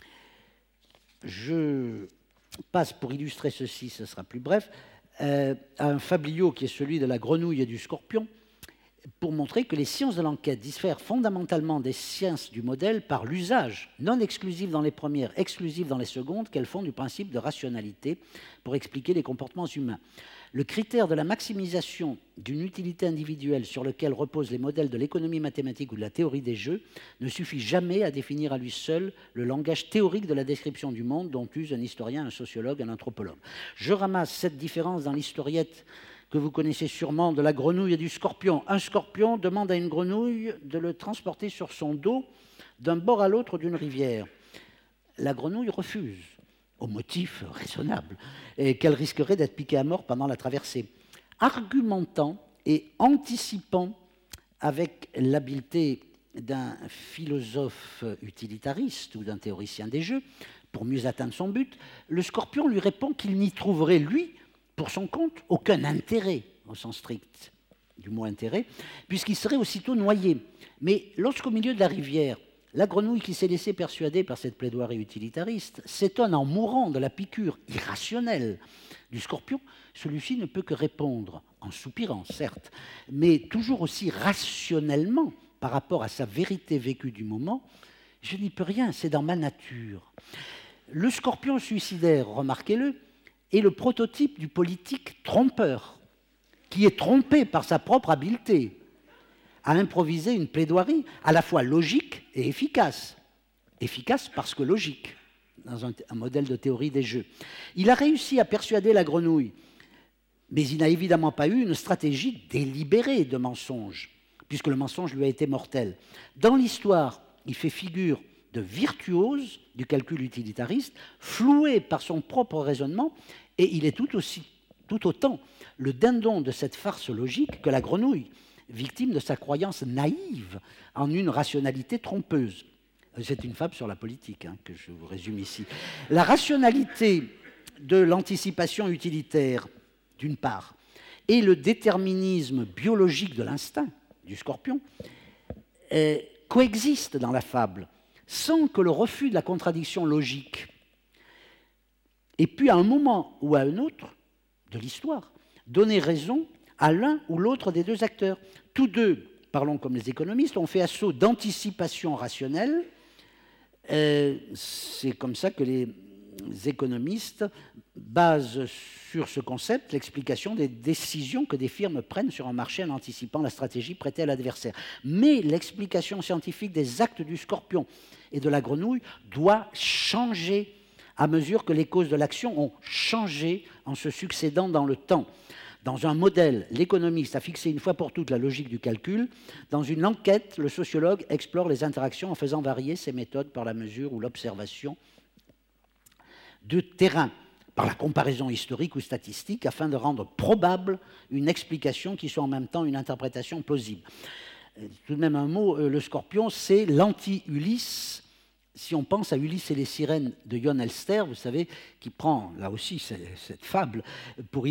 Je passe, pour illustrer ceci, ce sera plus bref, euh, à un fabliau qui est celui de la grenouille et du scorpion, pour montrer que les sciences de l'enquête diffèrent fondamentalement des sciences du modèle par l'usage, non exclusif dans les premières, exclusif dans les secondes, qu'elles font du principe de rationalité pour expliquer les comportements humains. Le critère de la maximisation d'une utilité individuelle sur lequel reposent les modèles de l'économie mathématique ou de la théorie des jeux ne suffit jamais à définir à lui seul le langage théorique de la description du monde dont use un historien, un sociologue, un anthropologue. Je ramasse cette différence dans l'historiette que vous connaissez sûrement de la grenouille et du scorpion. Un scorpion demande à une grenouille de le transporter sur son dos d'un bord à l'autre d'une rivière. La grenouille refuse, au motif raisonnable, et qu'elle risquerait d'être piquée à mort pendant la traversée. Argumentant et anticipant avec l'habileté d'un philosophe utilitariste ou d'un théoricien des jeux, pour mieux atteindre son but, le scorpion lui répond qu'il n'y trouverait, lui, pour son compte, aucun intérêt, au sens strict du mot intérêt, puisqu'il serait aussitôt noyé. Mais lorsqu'au milieu de la rivière, La grenouille qui s'est laissée persuader par cette plaidoirie utilitariste s'étonne en mourant de la piqûre irrationnelle du scorpion. Celui-ci ne peut que répondre, en soupirant certes, mais toujours aussi rationnellement par rapport à sa vérité vécue du moment, « Je n'y peux rien, c'est dans ma nature ». Le scorpion suicidaire, remarquez-le, est le prototype du politique trompeur, qui est trompé par sa propre habileté à improviser une plaidoirie à la fois logique et efficace. Efficace parce que logique, dans un, un modèle de théorie des jeux. Il a réussi à persuader la grenouille, mais il n'a évidemment pas eu une stratégie délibérée de mensonge, puisque le mensonge lui a été mortel. Dans l'histoire, il fait figure de virtuose du calcul utilitariste, floué par son propre raisonnement, et il est tout, aussi, tout autant le dindon de cette farce logique que la grenouille, victime de sa croyance naïve en une rationalité trompeuse. C'est une fable sur la politique, hein, que je vous résume ici. La rationalité de l'anticipation utilitaire, d'une part, et le déterminisme biologique de l'instinct du scorpion, euh, coexistent dans la fable, sans que le refus de la contradiction logique ait pu, à un moment ou à un autre de l'histoire, donner raison à l'un ou l'autre des deux acteurs. Tous deux, parlons comme les économistes, ont fait assaut d'anticipation rationnelle. Euh, c'est comme ça que les économistes basent sur ce concept l'explication des décisions que des firmes prennent sur un marché en anticipant la stratégie prêtée à l'adversaire. Mais l'explication scientifique des actes du scorpion et de la grenouille doit changer à mesure que les causes de l'action ont changé en se succédant dans le temps. Dans un modèle, l'économiste a fixé une fois pour toutes la logique du calcul. Dans une enquête, le sociologue explore les interactions en faisant varier ses méthodes par la mesure ou l'observation de terrain, par la comparaison historique ou statistique, afin de rendre probable une explication qui soit en même temps une interprétation plausible. Tout de même un mot, le scorpion, c'est l'anti-Ulysse. Si on pense à Ulysse et les sirènes de Jon Elster, vous savez, qui prend là aussi cette fable pour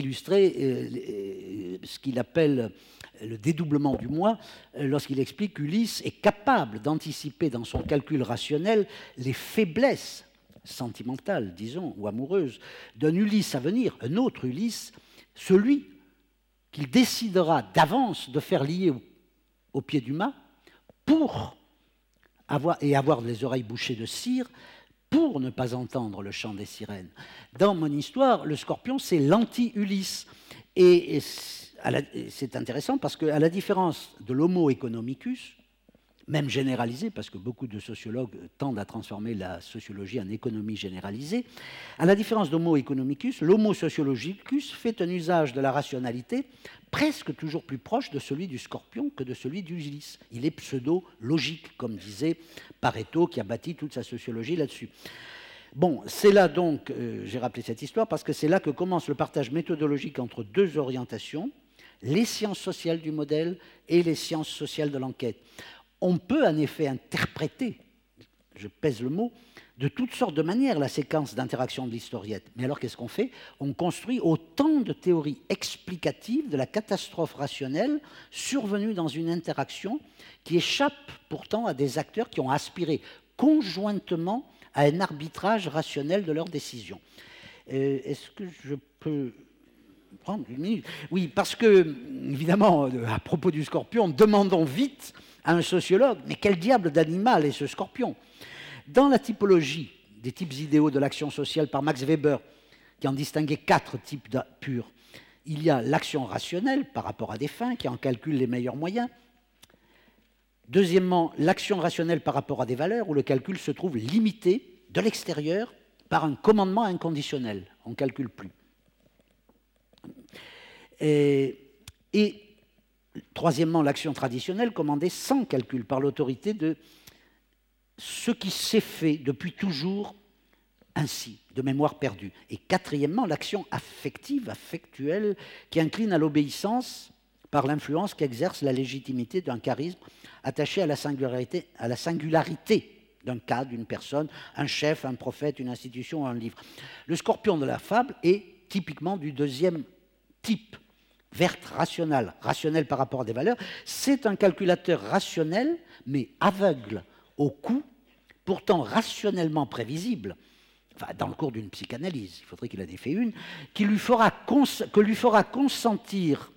illustrer ce qu'il appelle le dédoublement du moi, lorsqu'il explique qu'Ulysse est capable d'anticiper dans son calcul rationnel les faiblesses sentimentales, disons, ou amoureuses, d'un Ulysse à venir, un autre Ulysse, celui qu'il décidera d'avance de faire lier au, au pied du mât pour avoir, et avoir les oreilles bouchées de cire pour ne pas entendre le chant des sirènes. Dans mon histoire, le scorpion, c'est l'anti-Ulysse. Et, et c'est intéressant parce qu'à la différence de l'homo economicus, même généralisé, parce que beaucoup de sociologues tendent à transformer la sociologie en économie généralisée, à la différence d'homo economicus, l'homo sociologicus fait un usage de la rationalité presque toujours plus proche de celui du scorpion que de celui d'Ulysse. Il est pseudo-logique, comme disait Pareto, qui a bâti toute sa sociologie là-dessus. Bon, c'est là donc, euh, j'ai rappelé cette histoire, parce que c'est là que commence le partage méthodologique entre deux orientations, les sciences sociales du modèle et les sciences sociales de l'enquête. On peut en effet interpréter, je pèse le mot, de toutes sortes de manières la séquence d'interaction de l'historiette. Mais alors qu'est-ce qu'on fait? On construit autant de théories explicatives de la catastrophe rationnelle survenue dans une interaction qui échappe pourtant à des acteurs qui ont aspiré conjointement à un arbitrage rationnel de leurs décisions. Euh, est-ce que je peux prendre une minute? Oui, parce que, évidemment, à propos du scorpion, demandons vite à un sociologue, mais quel diable d'animal est ce scorpion? Dans la typologie des types idéaux de l'action sociale par Max Weber, qui en distinguait quatre types purs, il y a l'action rationnelle par rapport à des fins, qui en calcule les meilleurs moyens. Deuxièmement, l'action rationnelle par rapport à des valeurs, où le calcul se trouve limité de l'extérieur par un commandement inconditionnel. On ne calcule plus. Et, et troisièmement, l'action traditionnelle commandée sans calcul par l'autorité de ce qui s'est fait depuis toujours ainsi, de mémoire perdue. Et quatrièmement, l'action affective, affectuelle, qui incline à l'obéissance par l'influence qu'exerce la légitimité d'un charisme attaché à la singularité, à la singularité d'un cas, d'une personne, un chef, un prophète, une institution, un livre. Le scorpion de la fable est typiquement du deuxième type, verte, rationnel, rationnel par rapport à des valeurs. C'est un calculateur rationnel, mais aveugle au coût, pourtant rationnellement prévisible, enfin, dans le cours d'une psychanalyse, il faudrait qu'il en ait fait une, qui lui fera que lui fera consentir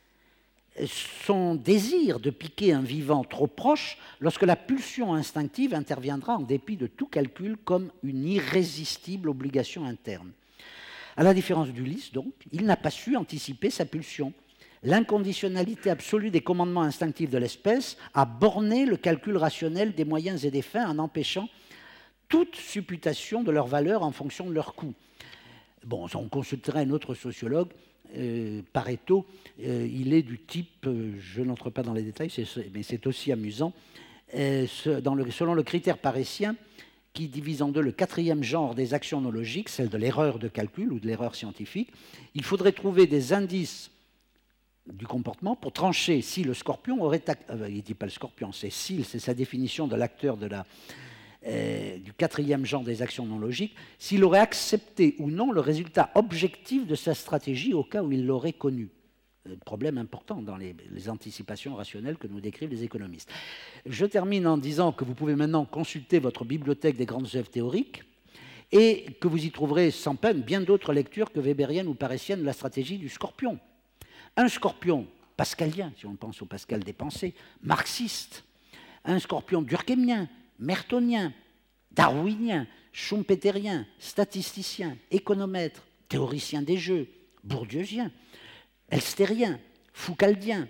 son désir de piquer un vivant trop proche lorsque la pulsion instinctive interviendra en dépit de tout calcul comme une irrésistible obligation interne. À la différence d'Ulysse, donc, il n'a pas su anticiper sa pulsion. L'inconditionnalité absolue des commandements instinctifs de l'espèce a borné le calcul rationnel des moyens et des fins en empêchant toute supputation de leur valeur en fonction de leur coût. Bon, on consulterait un autre sociologue, euh, Pareto, euh, il est du type, euh, je n'entre pas dans les détails, mais c'est aussi amusant, euh, ce, dans le, selon le critère parétien, qui divise en deux le quatrième genre des actions nologiques, celle de l'erreur de calcul ou de l'erreur scientifique, il faudrait trouver des indices du comportement pour trancher si le scorpion aurait... Euh, il ne dit pas le scorpion, c'est s'il, c'est sa définition de l'acteur de la... Euh, du quatrième genre des actions non logiques, s'il aurait accepté ou non le résultat objectif de sa stratégie au cas où il l'aurait connu. Un problème important dans les, les anticipations rationnelles que nous décrivent les économistes. Je termine en disant que vous pouvez maintenant consulter votre bibliothèque des grandes œuvres théoriques et que vous y trouverez sans peine bien d'autres lectures que weberiennes ou parétiennes de la stratégie du scorpion. Un scorpion pascalien, si on pense au Pascal des pensées, marxiste, un scorpion durkheimien, mertonien, darwinien, schumpeterien, statisticien, économètre, théoricien des jeux, bourdieusien, elstérien, foucaldien,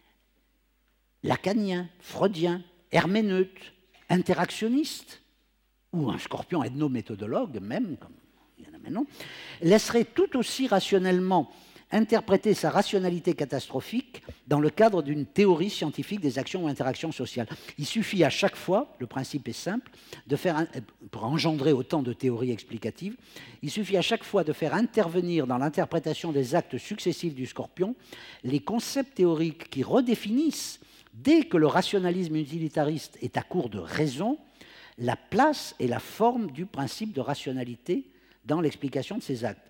lacanien, freudien, herméneute, interactionniste, ou un scorpion ethnométhodologue même, comme il y en a maintenant, laisserait tout aussi rationnellement interpréter sa rationalité catastrophique dans le cadre d'une théorie scientifique des actions ou interactions sociales. Il suffit à chaque fois, le principe est simple, de faire, pour engendrer autant de théories explicatives, il suffit à chaque fois de faire intervenir dans l'interprétation des actes successifs du scorpion les concepts théoriques qui redéfinissent, dès que le rationalisme utilitariste est à court de raison, la place et la forme du principe de rationalité dans l'explication de ces actes.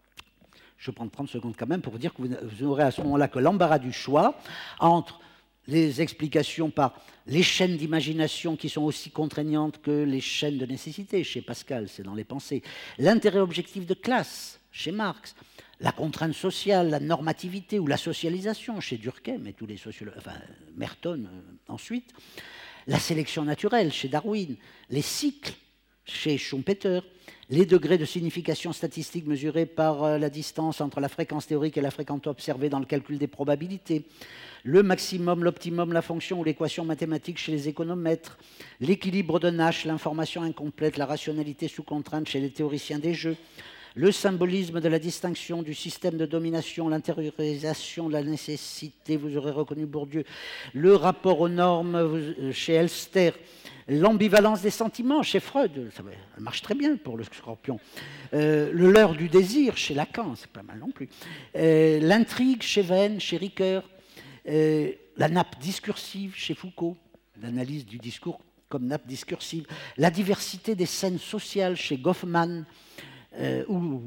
Je prends trente secondes quand même pour vous dire que vous n'aurez à ce moment-là que l'embarras du choix entre les explications par les chaînes d'imagination qui sont aussi contraignantes que les chaînes de nécessité, chez Pascal, c'est dans les pensées, l'intérêt objectif de classe, chez Marx, la contrainte sociale, la normativité ou la socialisation, chez Durkheim et tous les sociologues, enfin Merton euh, ensuite, la sélection naturelle, chez Darwin, les cycles, chez Schumpeter, les degrés de signification statistique mesurés par la distance entre la fréquence théorique et la fréquence observée dans le calcul des probabilités, le maximum, l'optimum, la fonction ou l'équation mathématique chez les économètres, l'équilibre de Nash, l'information incomplète, la rationalité sous contrainte chez les théoriciens des jeux, le symbolisme de la distinction du système de domination, l'intériorisation de la nécessité, vous aurez reconnu Bourdieu, le rapport aux normes chez Elster, l'ambivalence des sentiments chez Freud, ça marche très bien pour le scorpion, euh, le leurre du désir chez Lacan, c'est pas mal non plus, euh, l'intrigue chez Venn, chez Ricoeur, euh, la nappe discursive chez Foucault, l'analyse du discours comme nappe discursive, la diversité des scènes sociales chez Goffman, euh, ou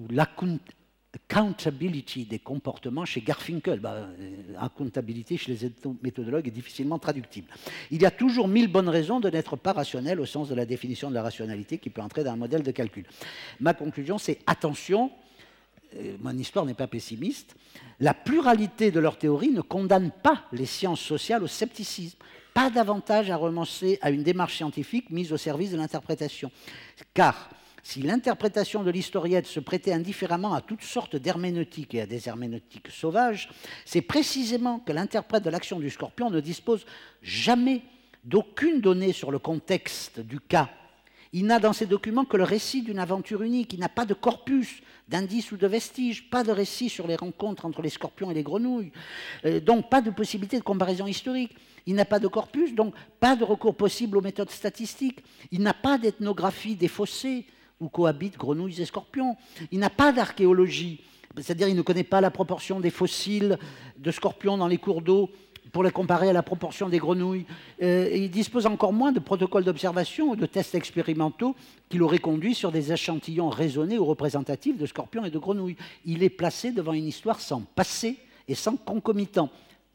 l'accountability des comportements chez Garfinkel. Bah, accountability chez les méthodologues est difficilement traductible. Il y a toujours mille bonnes raisons de n'être pas rationnel au sens de la définition de la rationalité qui peut entrer dans un modèle de calcul. Ma conclusion, c'est attention, euh, mon histoire n'est pas pessimiste, la pluralité de leurs théories ne condamne pas les sciences sociales au scepticisme. Pas d'avantage à renoncer à une démarche scientifique mise au service de l'interprétation. Car si l'interprétation de l'historiette se prêtait indifféremment à toutes sortes d'herméneutiques et à des herméneutiques sauvages, c'est précisément que l'interprète de l'action du scorpion ne dispose jamais d'aucune donnée sur le contexte du cas. Il n'a dans ses documents que le récit d'une aventure unique. Il n'a pas de corpus, d'indices ou de vestiges, pas de récit sur les rencontres entre les scorpions et les grenouilles, euh, donc pas de possibilité de comparaison historique. Il n'a pas de corpus, donc pas de recours possible aux méthodes statistiques. Il n'a pas d'ethnographie des fossés où cohabitent grenouilles et scorpions. Il n'a pas d'archéologie, c'est-à-dire il ne connaît pas la proportion des fossiles de scorpions dans les cours d'eau pour les comparer à la proportion des grenouilles. Euh, et il dispose encore moins de protocoles d'observation ou de tests expérimentaux qu'il aurait conduits sur des échantillons raisonnés ou représentatifs de scorpions et de grenouilles. Il est placé devant une histoire sans passé et sans concomitant.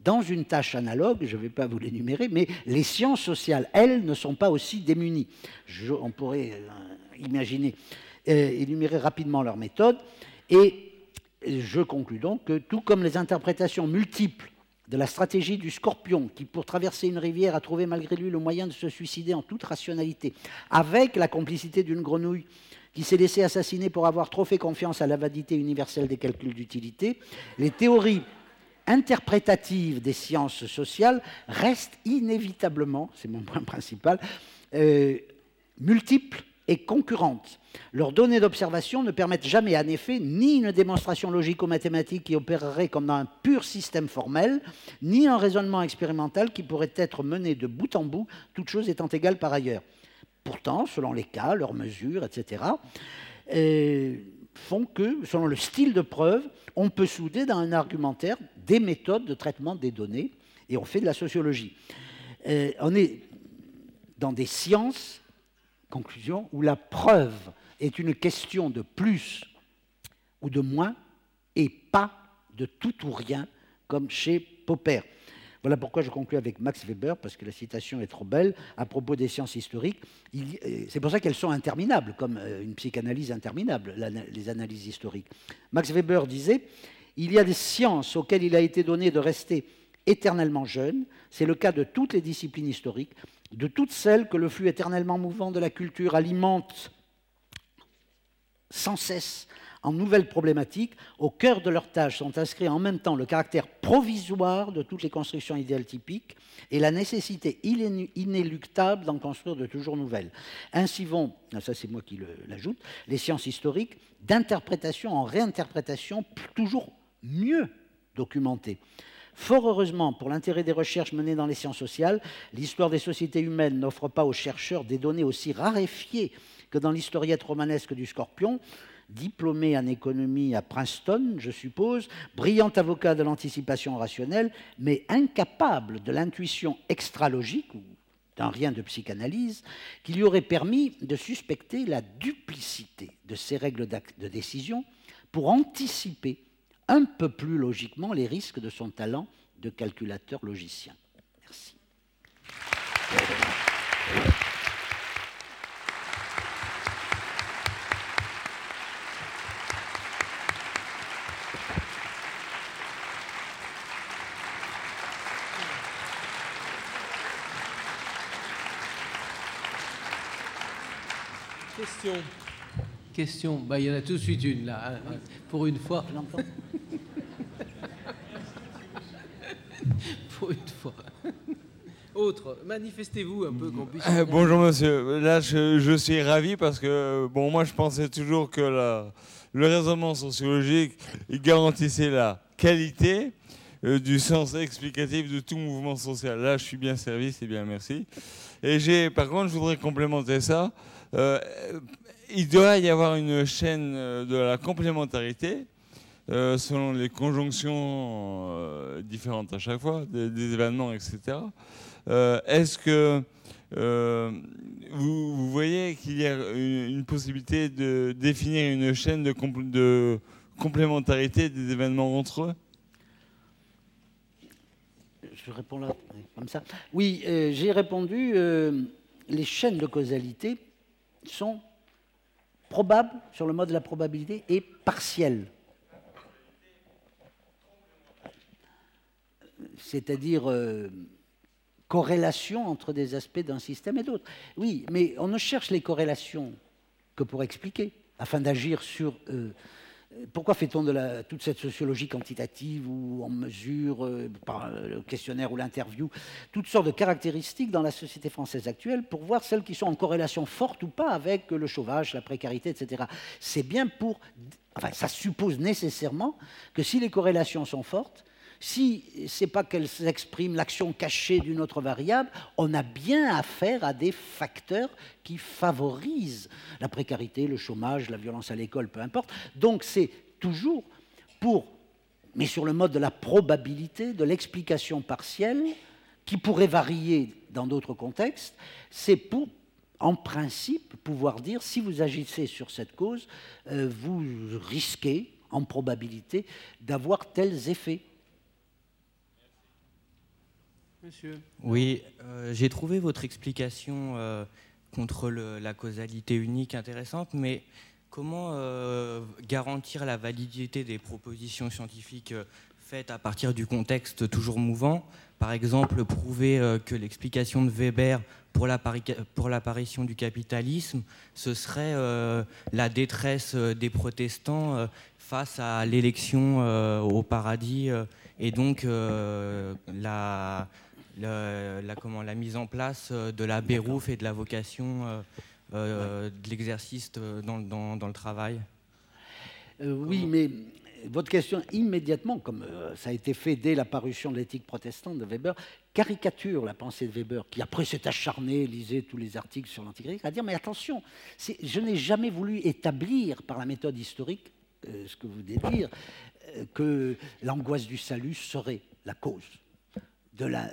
dans une tâche analogue, je ne vais pas vous l'énumérer, mais les sciences sociales, elles, ne sont pas aussi démunies. Je, on pourrait euh, imaginer, euh, énumérer rapidement leurs méthodes, et je conclus donc que tout comme les interprétations multiples de la stratégie du scorpion, qui pour traverser une rivière a trouvé malgré lui le moyen de se suicider en toute rationalité, avec la complicité d'une grenouille qui s'est laissée assassiner pour avoir trop fait confiance à l'avidité universelle des calculs d'utilité, les théories interprétatives des sciences sociales restent inévitablement, c'est mon point principal, euh, multiples et concurrentes. Leurs données d'observation ne permettent jamais, en effet, ni une démonstration logico-mathématique qui opérerait comme dans un pur système formel, ni un raisonnement expérimental qui pourrait être mené de bout en bout, toutes choses étant égales par ailleurs. Pourtant, selon les cas, leurs mesures, et cetera, euh, font que, selon le style de preuve, on peut souder dans un argumentaire des méthodes de traitement des données, et on fait de la sociologie. Euh, on est dans des sciences, conclusion, où la preuve est une question de plus ou de moins, et pas de tout ou rien, comme chez Popper. Voilà pourquoi je conclue avec Max Weber, parce que la citation est trop belle, à propos des sciences historiques. C'est pour ça qu'elles sont interminables, comme une psychanalyse interminable, les analyses historiques. Max Weber disait « Il y a des sciences auxquelles il a été donné de rester éternellement jeune. C'est le cas de toutes les disciplines historiques, de toutes celles que le flux éternellement mouvant de la culture alimente sans cesse en nouvelles problématiques. Au cœur de leurs tâches sont inscrits en même temps le caractère provisoire de toutes les constructions idéales typiques et la nécessité inéluctable d'en construire de toujours nouvelles. Ainsi vont, ça c'est moi qui l'ajoute, les sciences historiques d'interprétation en réinterprétation toujours mieux documentées. Fort heureusement, pour l'intérêt des recherches menées dans les sciences sociales, l'histoire des sociétés humaines n'offre pas aux chercheurs des données aussi raréfiées que dans l'historiette romanesque du Scorpion. Diplômé en économie à Princeton, je suppose, brillant avocat de l'anticipation rationnelle, mais incapable de l'intuition extralogique, ou d'un rien de psychanalyse, qui lui aurait permis de suspecter la duplicité de ses règles de décision pour anticiper un peu plus logiquement les risques de son talent de calculateur logicien. Merci. Question. Question. Bah, il y en a tout de suite une, là. Hein, oui. Pour une fois. Pour une fois. Autre. Manifestez-vous un peu qu'on puisse... Euh, bonjour, monsieur. Là, je, je suis ravi parce que, bon, moi, je pensais toujours que la, le raisonnement sociologique il garantissait la qualité euh, du sens explicatif de tout mouvement social. Là, je suis bien servi, c'est bien, merci. Et j'ai, par contre, je voudrais complémenter ça. Euh, il doit y avoir une chaîne de la complémentarité euh, selon les conjonctions euh, différentes à chaque fois, des, des événements, et cetera. Euh, est-ce que euh, vous, vous voyez qu'il y a une, une possibilité de définir une chaîne de, compl- de complémentarité des événements entre eux ? Je réponds là, comme ça. Oui, euh, j'ai répondu, euh, les chaînes de causalité sont probables sur le mode de la probabilité et partielles. C'est-à-dire euh, corrélation entre des aspects d'un système et d'autres. Oui, mais on ne cherche les corrélations que pour expliquer, afin d'agir sur... Euh, pourquoi fait-on de la, toute cette sociologie quantitative où on mesure euh, par le questionnaire ou l'interview toutes sortes de caractéristiques dans la société française actuelle pour voir celles qui sont en corrélation forte ou pas avec le chômage, la précarité, et cetera. C'est bien pour... Enfin, ça suppose nécessairement que si les corrélations sont fortes, si ce n'est pas qu'elles expriment l'action cachée d'une autre variable, on a bien affaire à des facteurs qui favorisent la précarité, le chômage, la violence à l'école, peu importe. Donc c'est toujours pour, mais sur le mode de la probabilité, de l'explication partielle, qui pourrait varier dans d'autres contextes, c'est pour, en principe, pouvoir dire, si vous agissez sur cette cause, euh, vous risquez, en probabilité, d'avoir tels effets. Monsieur. Oui, euh, j'ai trouvé votre explication euh, contre le, la causalité unique intéressante, mais comment euh, garantir la validité des propositions scientifiques euh, faites à partir du contexte toujours mouvant? Par exemple, prouver euh, que l'explication de Weber pour l'apparition du capitalisme, ce serait euh, la détresse des protestants euh, face à l'élection euh, au paradis euh, et donc euh, la, la, la, comment, la mise en place de la Bérouf et de la vocation euh, euh, de l'exercice dans, dans, dans le travail. Euh, oui, mais votre question, immédiatement, comme euh, ça a été fait dès la parution de l'éthique protestante de Weber, caricature la pensée de Weber, qui après s'est acharné, lisait tous les articles sur l'antichrist, à dire, mais attention, je n'ai jamais voulu établir par la méthode historique, euh, ce que vous venez de dire, euh, que l'angoisse du salut serait la cause de la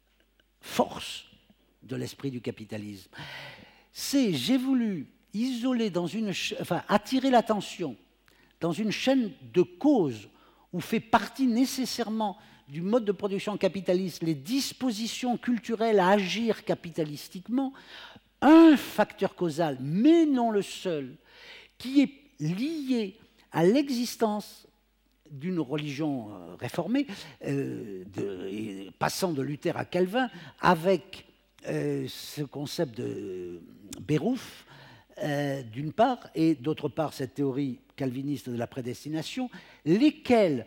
force de l'esprit du capitalisme. C'est, j'ai voulu isoler dans une, enfin, attirer l'attention dans une chaîne de causes où fait partie nécessairement du mode de production capitaliste les dispositions culturelles à agir capitalistiquement, un facteur causal, mais non le seul, qui est lié à l'existence d'une religion réformée, euh, de, passant de Luther à Calvin, avec euh, ce concept de Bérouf, euh, d'une part, et d'autre part cette théorie calviniste de la prédestination, lesquels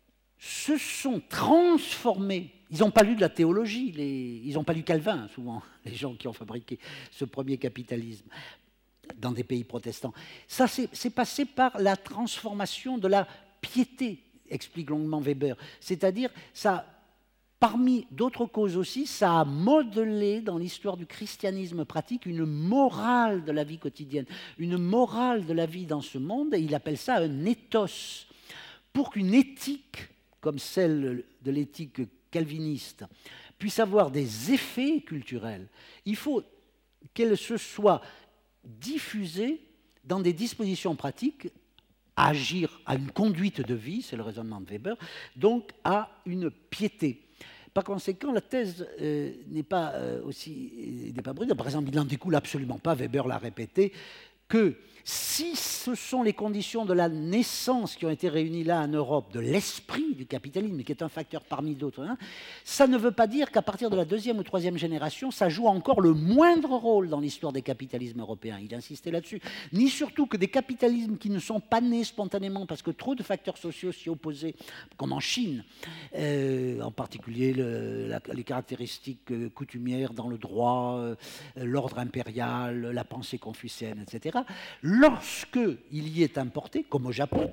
se sont transformés. Ils n'ont pas lu de la théologie, les, ils n'ont pas lu Calvin, souvent, les gens qui ont fabriqué ce premier capitalisme dans des pays protestants. Ça, c'est passé par la transformation de la piété, explique longuement Weber. C'est-à-dire, ça, parmi d'autres causes aussi, ça a modelé dans l'histoire du christianisme pratique une morale de la vie quotidienne, une morale de la vie dans ce monde, et il appelle ça un ethos. Pour qu'une éthique, comme celle de l'éthique calviniste, puisse avoir des effets culturels, il faut qu'elle se soit diffusée dans des dispositions pratiques, à agir à une conduite de vie, c'est le raisonnement de Weber, donc à une piété. Par conséquent, la thèse euh, n'est pas euh, aussi n'est pas brute. Par exemple, il n'en découle absolument pas, Weber l'a répété, que si ce sont les conditions de la naissance qui ont été réunies là en Europe, de l'esprit du capitalisme, qui est un facteur parmi d'autres, hein, ça ne veut pas dire qu'à partir de la deuxième ou troisième génération, ça joue encore le moindre rôle dans l'histoire des capitalismes européens. Il insistait là-dessus. Ni surtout que des capitalismes qui ne sont pas nés spontanément parce que trop de facteurs sociaux s'y opposaient, comme en Chine, euh, en particulier le, la, les caractéristiques euh, coutumières dans le droit, euh, l'ordre impérial, la pensée confucéenne, et cetera. Lorsqu'il y est importé, comme au Japon,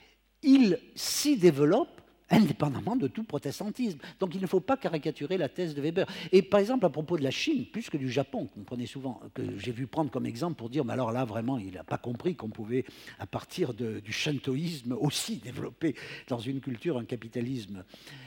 il s'y développe indépendamment de tout protestantisme. Donc il ne faut pas caricaturer la thèse de Weber. Et par exemple, à propos de la Chine, plus que du Japon, qu'on prenait souvent, que j'ai vu prendre comme exemple pour dire, mais alors là, vraiment, il n'a pas compris qu'on pouvait, à partir de, du shintoïsme, aussi développer dans une culture un capitalisme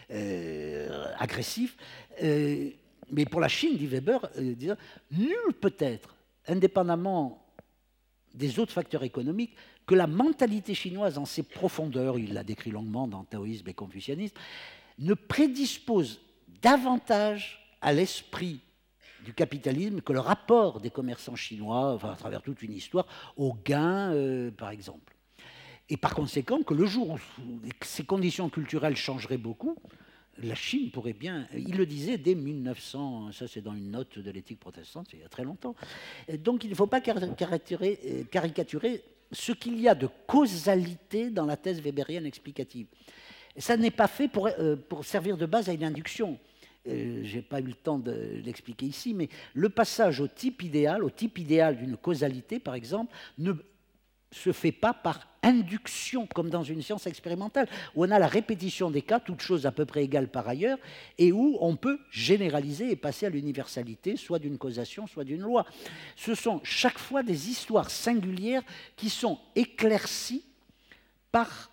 euh, agressif. Euh, mais pour la Chine, dit Weber, euh, dire, nul peut être, indépendamment des autres facteurs économiques, que la mentalité chinoise en ses profondeurs, il l'a décrit longuement dans taoïsme et confucianisme, ne prédispose davantage à l'esprit du capitalisme que le rapport des commerçants chinois, enfin, à travers toute une histoire, au gain, euh, par exemple. Et par conséquent, que le jour où ces conditions culturelles changeraient beaucoup, la Chine pourrait bien, il le disait dès mille neuf cents, ça c'est dans une note de l'éthique protestante, il y a très longtemps. Donc il ne faut pas caricaturer, caricaturer ce qu'il y a de causalité dans la thèse weberienne explicative. Ça n'est pas fait pour, pour servir de base à une induction. Euh, je n'ai pas eu le temps de l'expliquer ici, mais le passage au type idéal, au type idéal d'une causalité, par exemple, ne se fait pas par induction, comme dans une science expérimentale, où on a la répétition des cas, toutes choses à peu près égales par ailleurs, et où on peut généraliser et passer à l'universalité, soit d'une causation, soit d'une loi. Ce sont chaque fois des histoires singulières qui sont éclaircies par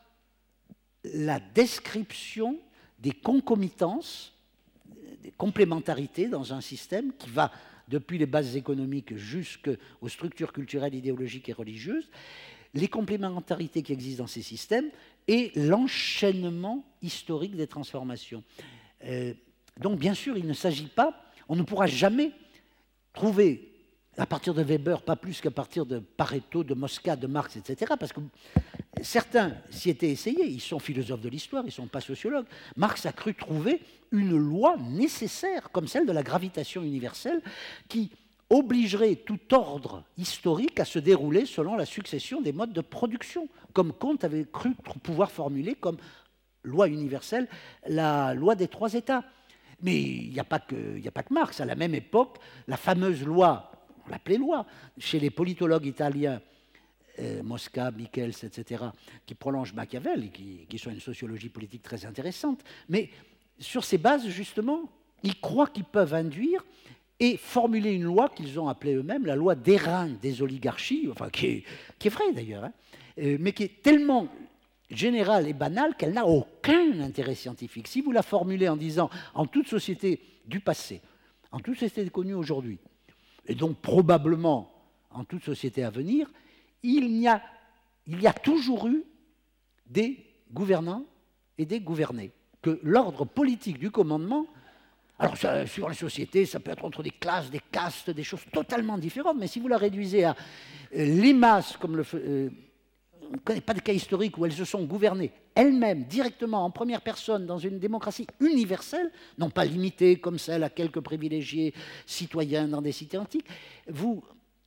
la description des concomitances, des complémentarités dans un système qui va depuis les bases économiques jusqu'aux structures culturelles, idéologiques et religieuses, les complémentarités qui existent dans ces systèmes et l'enchaînement historique des transformations. Euh, Donc bien sûr, il ne s'agit pas, on ne pourra jamais trouver, à partir de Weber, pas plus qu'à partir de Pareto, de Mosca, de Marx, et cetera, parce que certains s'y étaient essayés, ils sont philosophes de l'histoire, ils ne sont pas sociologues. Marx a cru trouver une loi nécessaire, comme celle de la gravitation universelle, qui obligerait tout ordre historique à se dérouler selon la succession des modes de production, comme Comte avait cru pouvoir formuler comme loi universelle la loi des trois États. Mais il n'y a pas que, il n'y a pas que Marx. À la même époque, la fameuse loi, on l'appelait loi, chez les politologues italiens, euh, Mosca, Michels, et cetera, qui prolongent Machiavel et qui, qui sont une sociologie politique très intéressante. Mais sur ces bases, justement, ils croient qu'ils peuvent induire et formuler une loi qu'ils ont appelée eux-mêmes la loi d'airain des oligarchies, enfin, qui est, qui est vraie d'ailleurs, hein, euh, mais qui est tellement générale et banale qu'elle n'a aucun intérêt scientifique. Si vous la formulez en disant « en toute société du passé, en toute société connue aujourd'hui, et donc probablement en toute société à venir, il y a, il y a toujours eu des gouvernants et des gouvernés. Que l'ordre politique du commandement, alors ça, sur la société, ça peut être entre des classes, des castes, des choses totalement différentes, mais si vous la réduisez à euh, les masses, comme le... Euh, on ne connaît pas de cas historiques où elles se sont gouvernées elles-mêmes, directement, en première personne, dans une démocratie universelle, non pas limitée comme celle à quelques privilégiés citoyens dans des cités antiques, vous,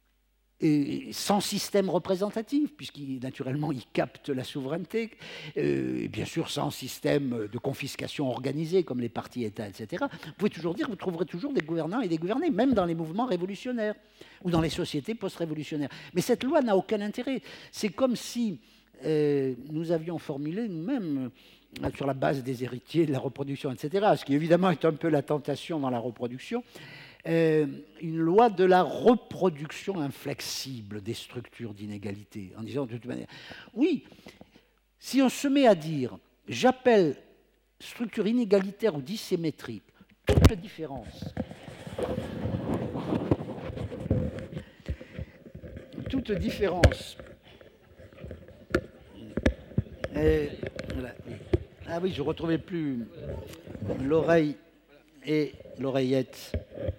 euh, sans système représentatif, puisqu'il naturellement il capte la souveraineté, euh, et bien sûr sans système de confiscation organisée comme les partis-États, et cetera, vous pouvez toujours dire, vous trouverez toujours des gouvernants et des gouvernés, même dans les mouvements révolutionnaires ou dans les sociétés post-révolutionnaires. Mais cette loi n'a aucun intérêt. C'est comme si euh, nous avions formulé nous-mêmes, euh, sur la base des héritiers, de la reproduction, et cetera, ce qui évidemment est un peu la tentation dans la reproduction, euh, une loi de la reproduction inflexible des structures d'inégalité, en disant de toute manière, oui, si on se met à dire, j'appelle structure inégalitaire ou dissymétrique, toute différence, toute différence, euh, voilà. Ah oui, je ne retrouvais plus l'oreille et l'oreillette.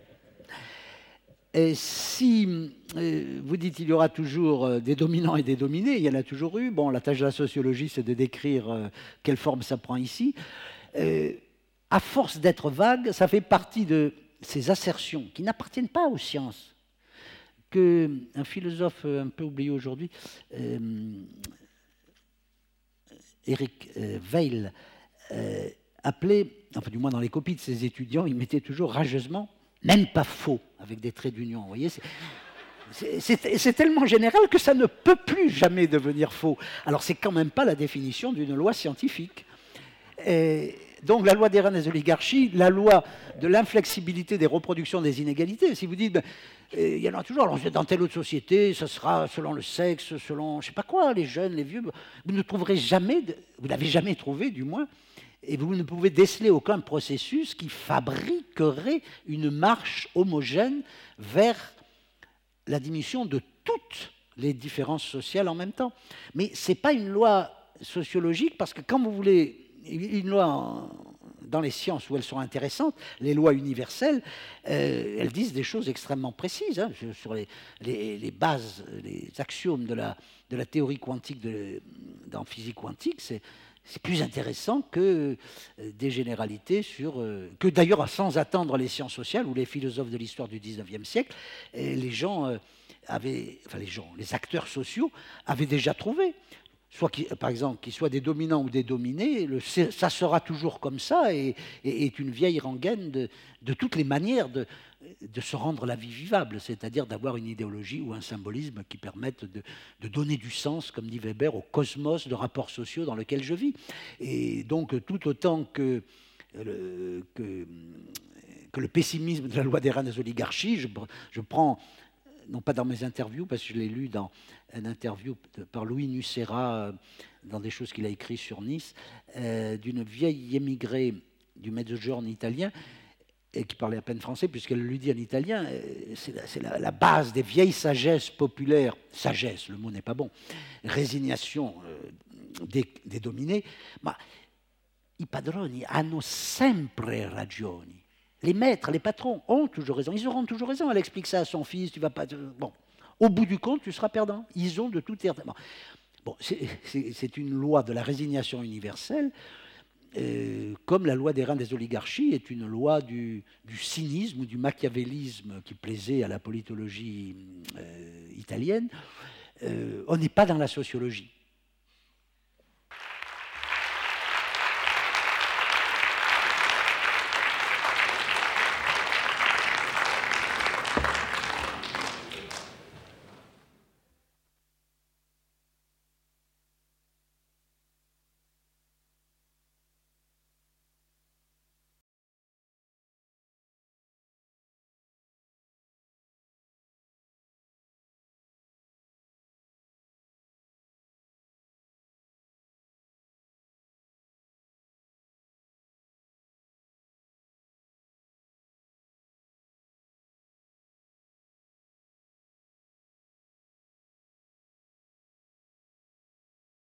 Et si euh, vous dites qu'il y aura toujours euh, des dominants et des dominés, il y en a toujours eu. Bon, la tâche de la sociologie, c'est de décrire euh, quelle forme ça prend ici. Euh, à force d'être vague, ça fait partie de ces assertions qui n'appartiennent pas aux sciences, qu'un philosophe un peu oublié aujourd'hui, euh, Eric euh, Weil, euh, appelait, enfin du moins dans les copies de ses étudiants, il mettait toujours rageusement même pas faux, avec des traits d'union. Vous voyez, c'est tellement général que ça ne peut plus jamais devenir faux. Alors, c'est quand même pas la définition d'une loi scientifique. Et donc, la loi des reines des oligarchies, la loi de l'inflexibilité des reproductions des inégalités. Si vous dites, ben, il y en a toujours, alors dans telle autre société, ça sera selon le sexe, selon je sais pas quoi, les jeunes, les vieux, vous ne trouverez jamais, de, vous n'avez jamais trouvé du moins, et vous ne pouvez déceler aucun processus qui fabriquerait une marche homogène vers la diminution de toutes les différences sociales en même temps. Mais ce n'est pas une loi sociologique, parce que quand vous voulez une loi en, dans les sciences où elles sont intéressantes, les lois universelles, euh, elles disent des choses extrêmement précises hein, sur les, les, les bases, les axiomes de la, de la théorie quantique de, dans physique quantique. C'est C'est plus intéressant que des généralités sur... Euh, que d'ailleurs, sans attendre les sciences sociales ou les philosophes de l'histoire du dix-neuvième siècle, les gens euh, avaient... Enfin, les gens, les acteurs sociaux avaient déjà trouvé. Soit, qui, par exemple, qu'ils soient des dominants ou des dominés, le, ça sera toujours comme ça et, et est une vieille rengaine de, de toutes les manières de, de se rendre la vie vivable, c'est-à-dire d'avoir une idéologie ou un symbolisme qui permettent de, de donner du sens, comme dit Weber, au cosmos de rapports sociaux dans lequel je vis. Et donc, tout autant que, le, que, que le pessimisme de la loi des reines des oligarchies, je, je prends... non pas dans mes interviews, parce que je l'ai lu dans une interview par Louis Nucera, dans des choses qu'il a écrites sur Nice, euh, d'une vieille émigrée du Mezzogiorno italien, et qui parlait à peine français, puisqu'elle lui dit en italien, c'est la, la, la base des vieilles sagesses populaires, sagesse, le mot n'est pas bon, résignation euh, des, des dominés, ma i padroni hanno sempre ragioni. les maîtres, les patrons ont toujours raison. Ils auront toujours raison. Elle explique ça à son fils. Tu vas pas. Bon, au bout du compte, tu seras perdant. Ils ont de tout évidemment. Bon, c'est une loi de la résignation universelle, euh, comme la loi des reins des oligarchies est une loi du, du cynisme ou du machiavélisme qui plaisait à la politologie euh, italienne. Euh, on n'est pas dans la sociologie.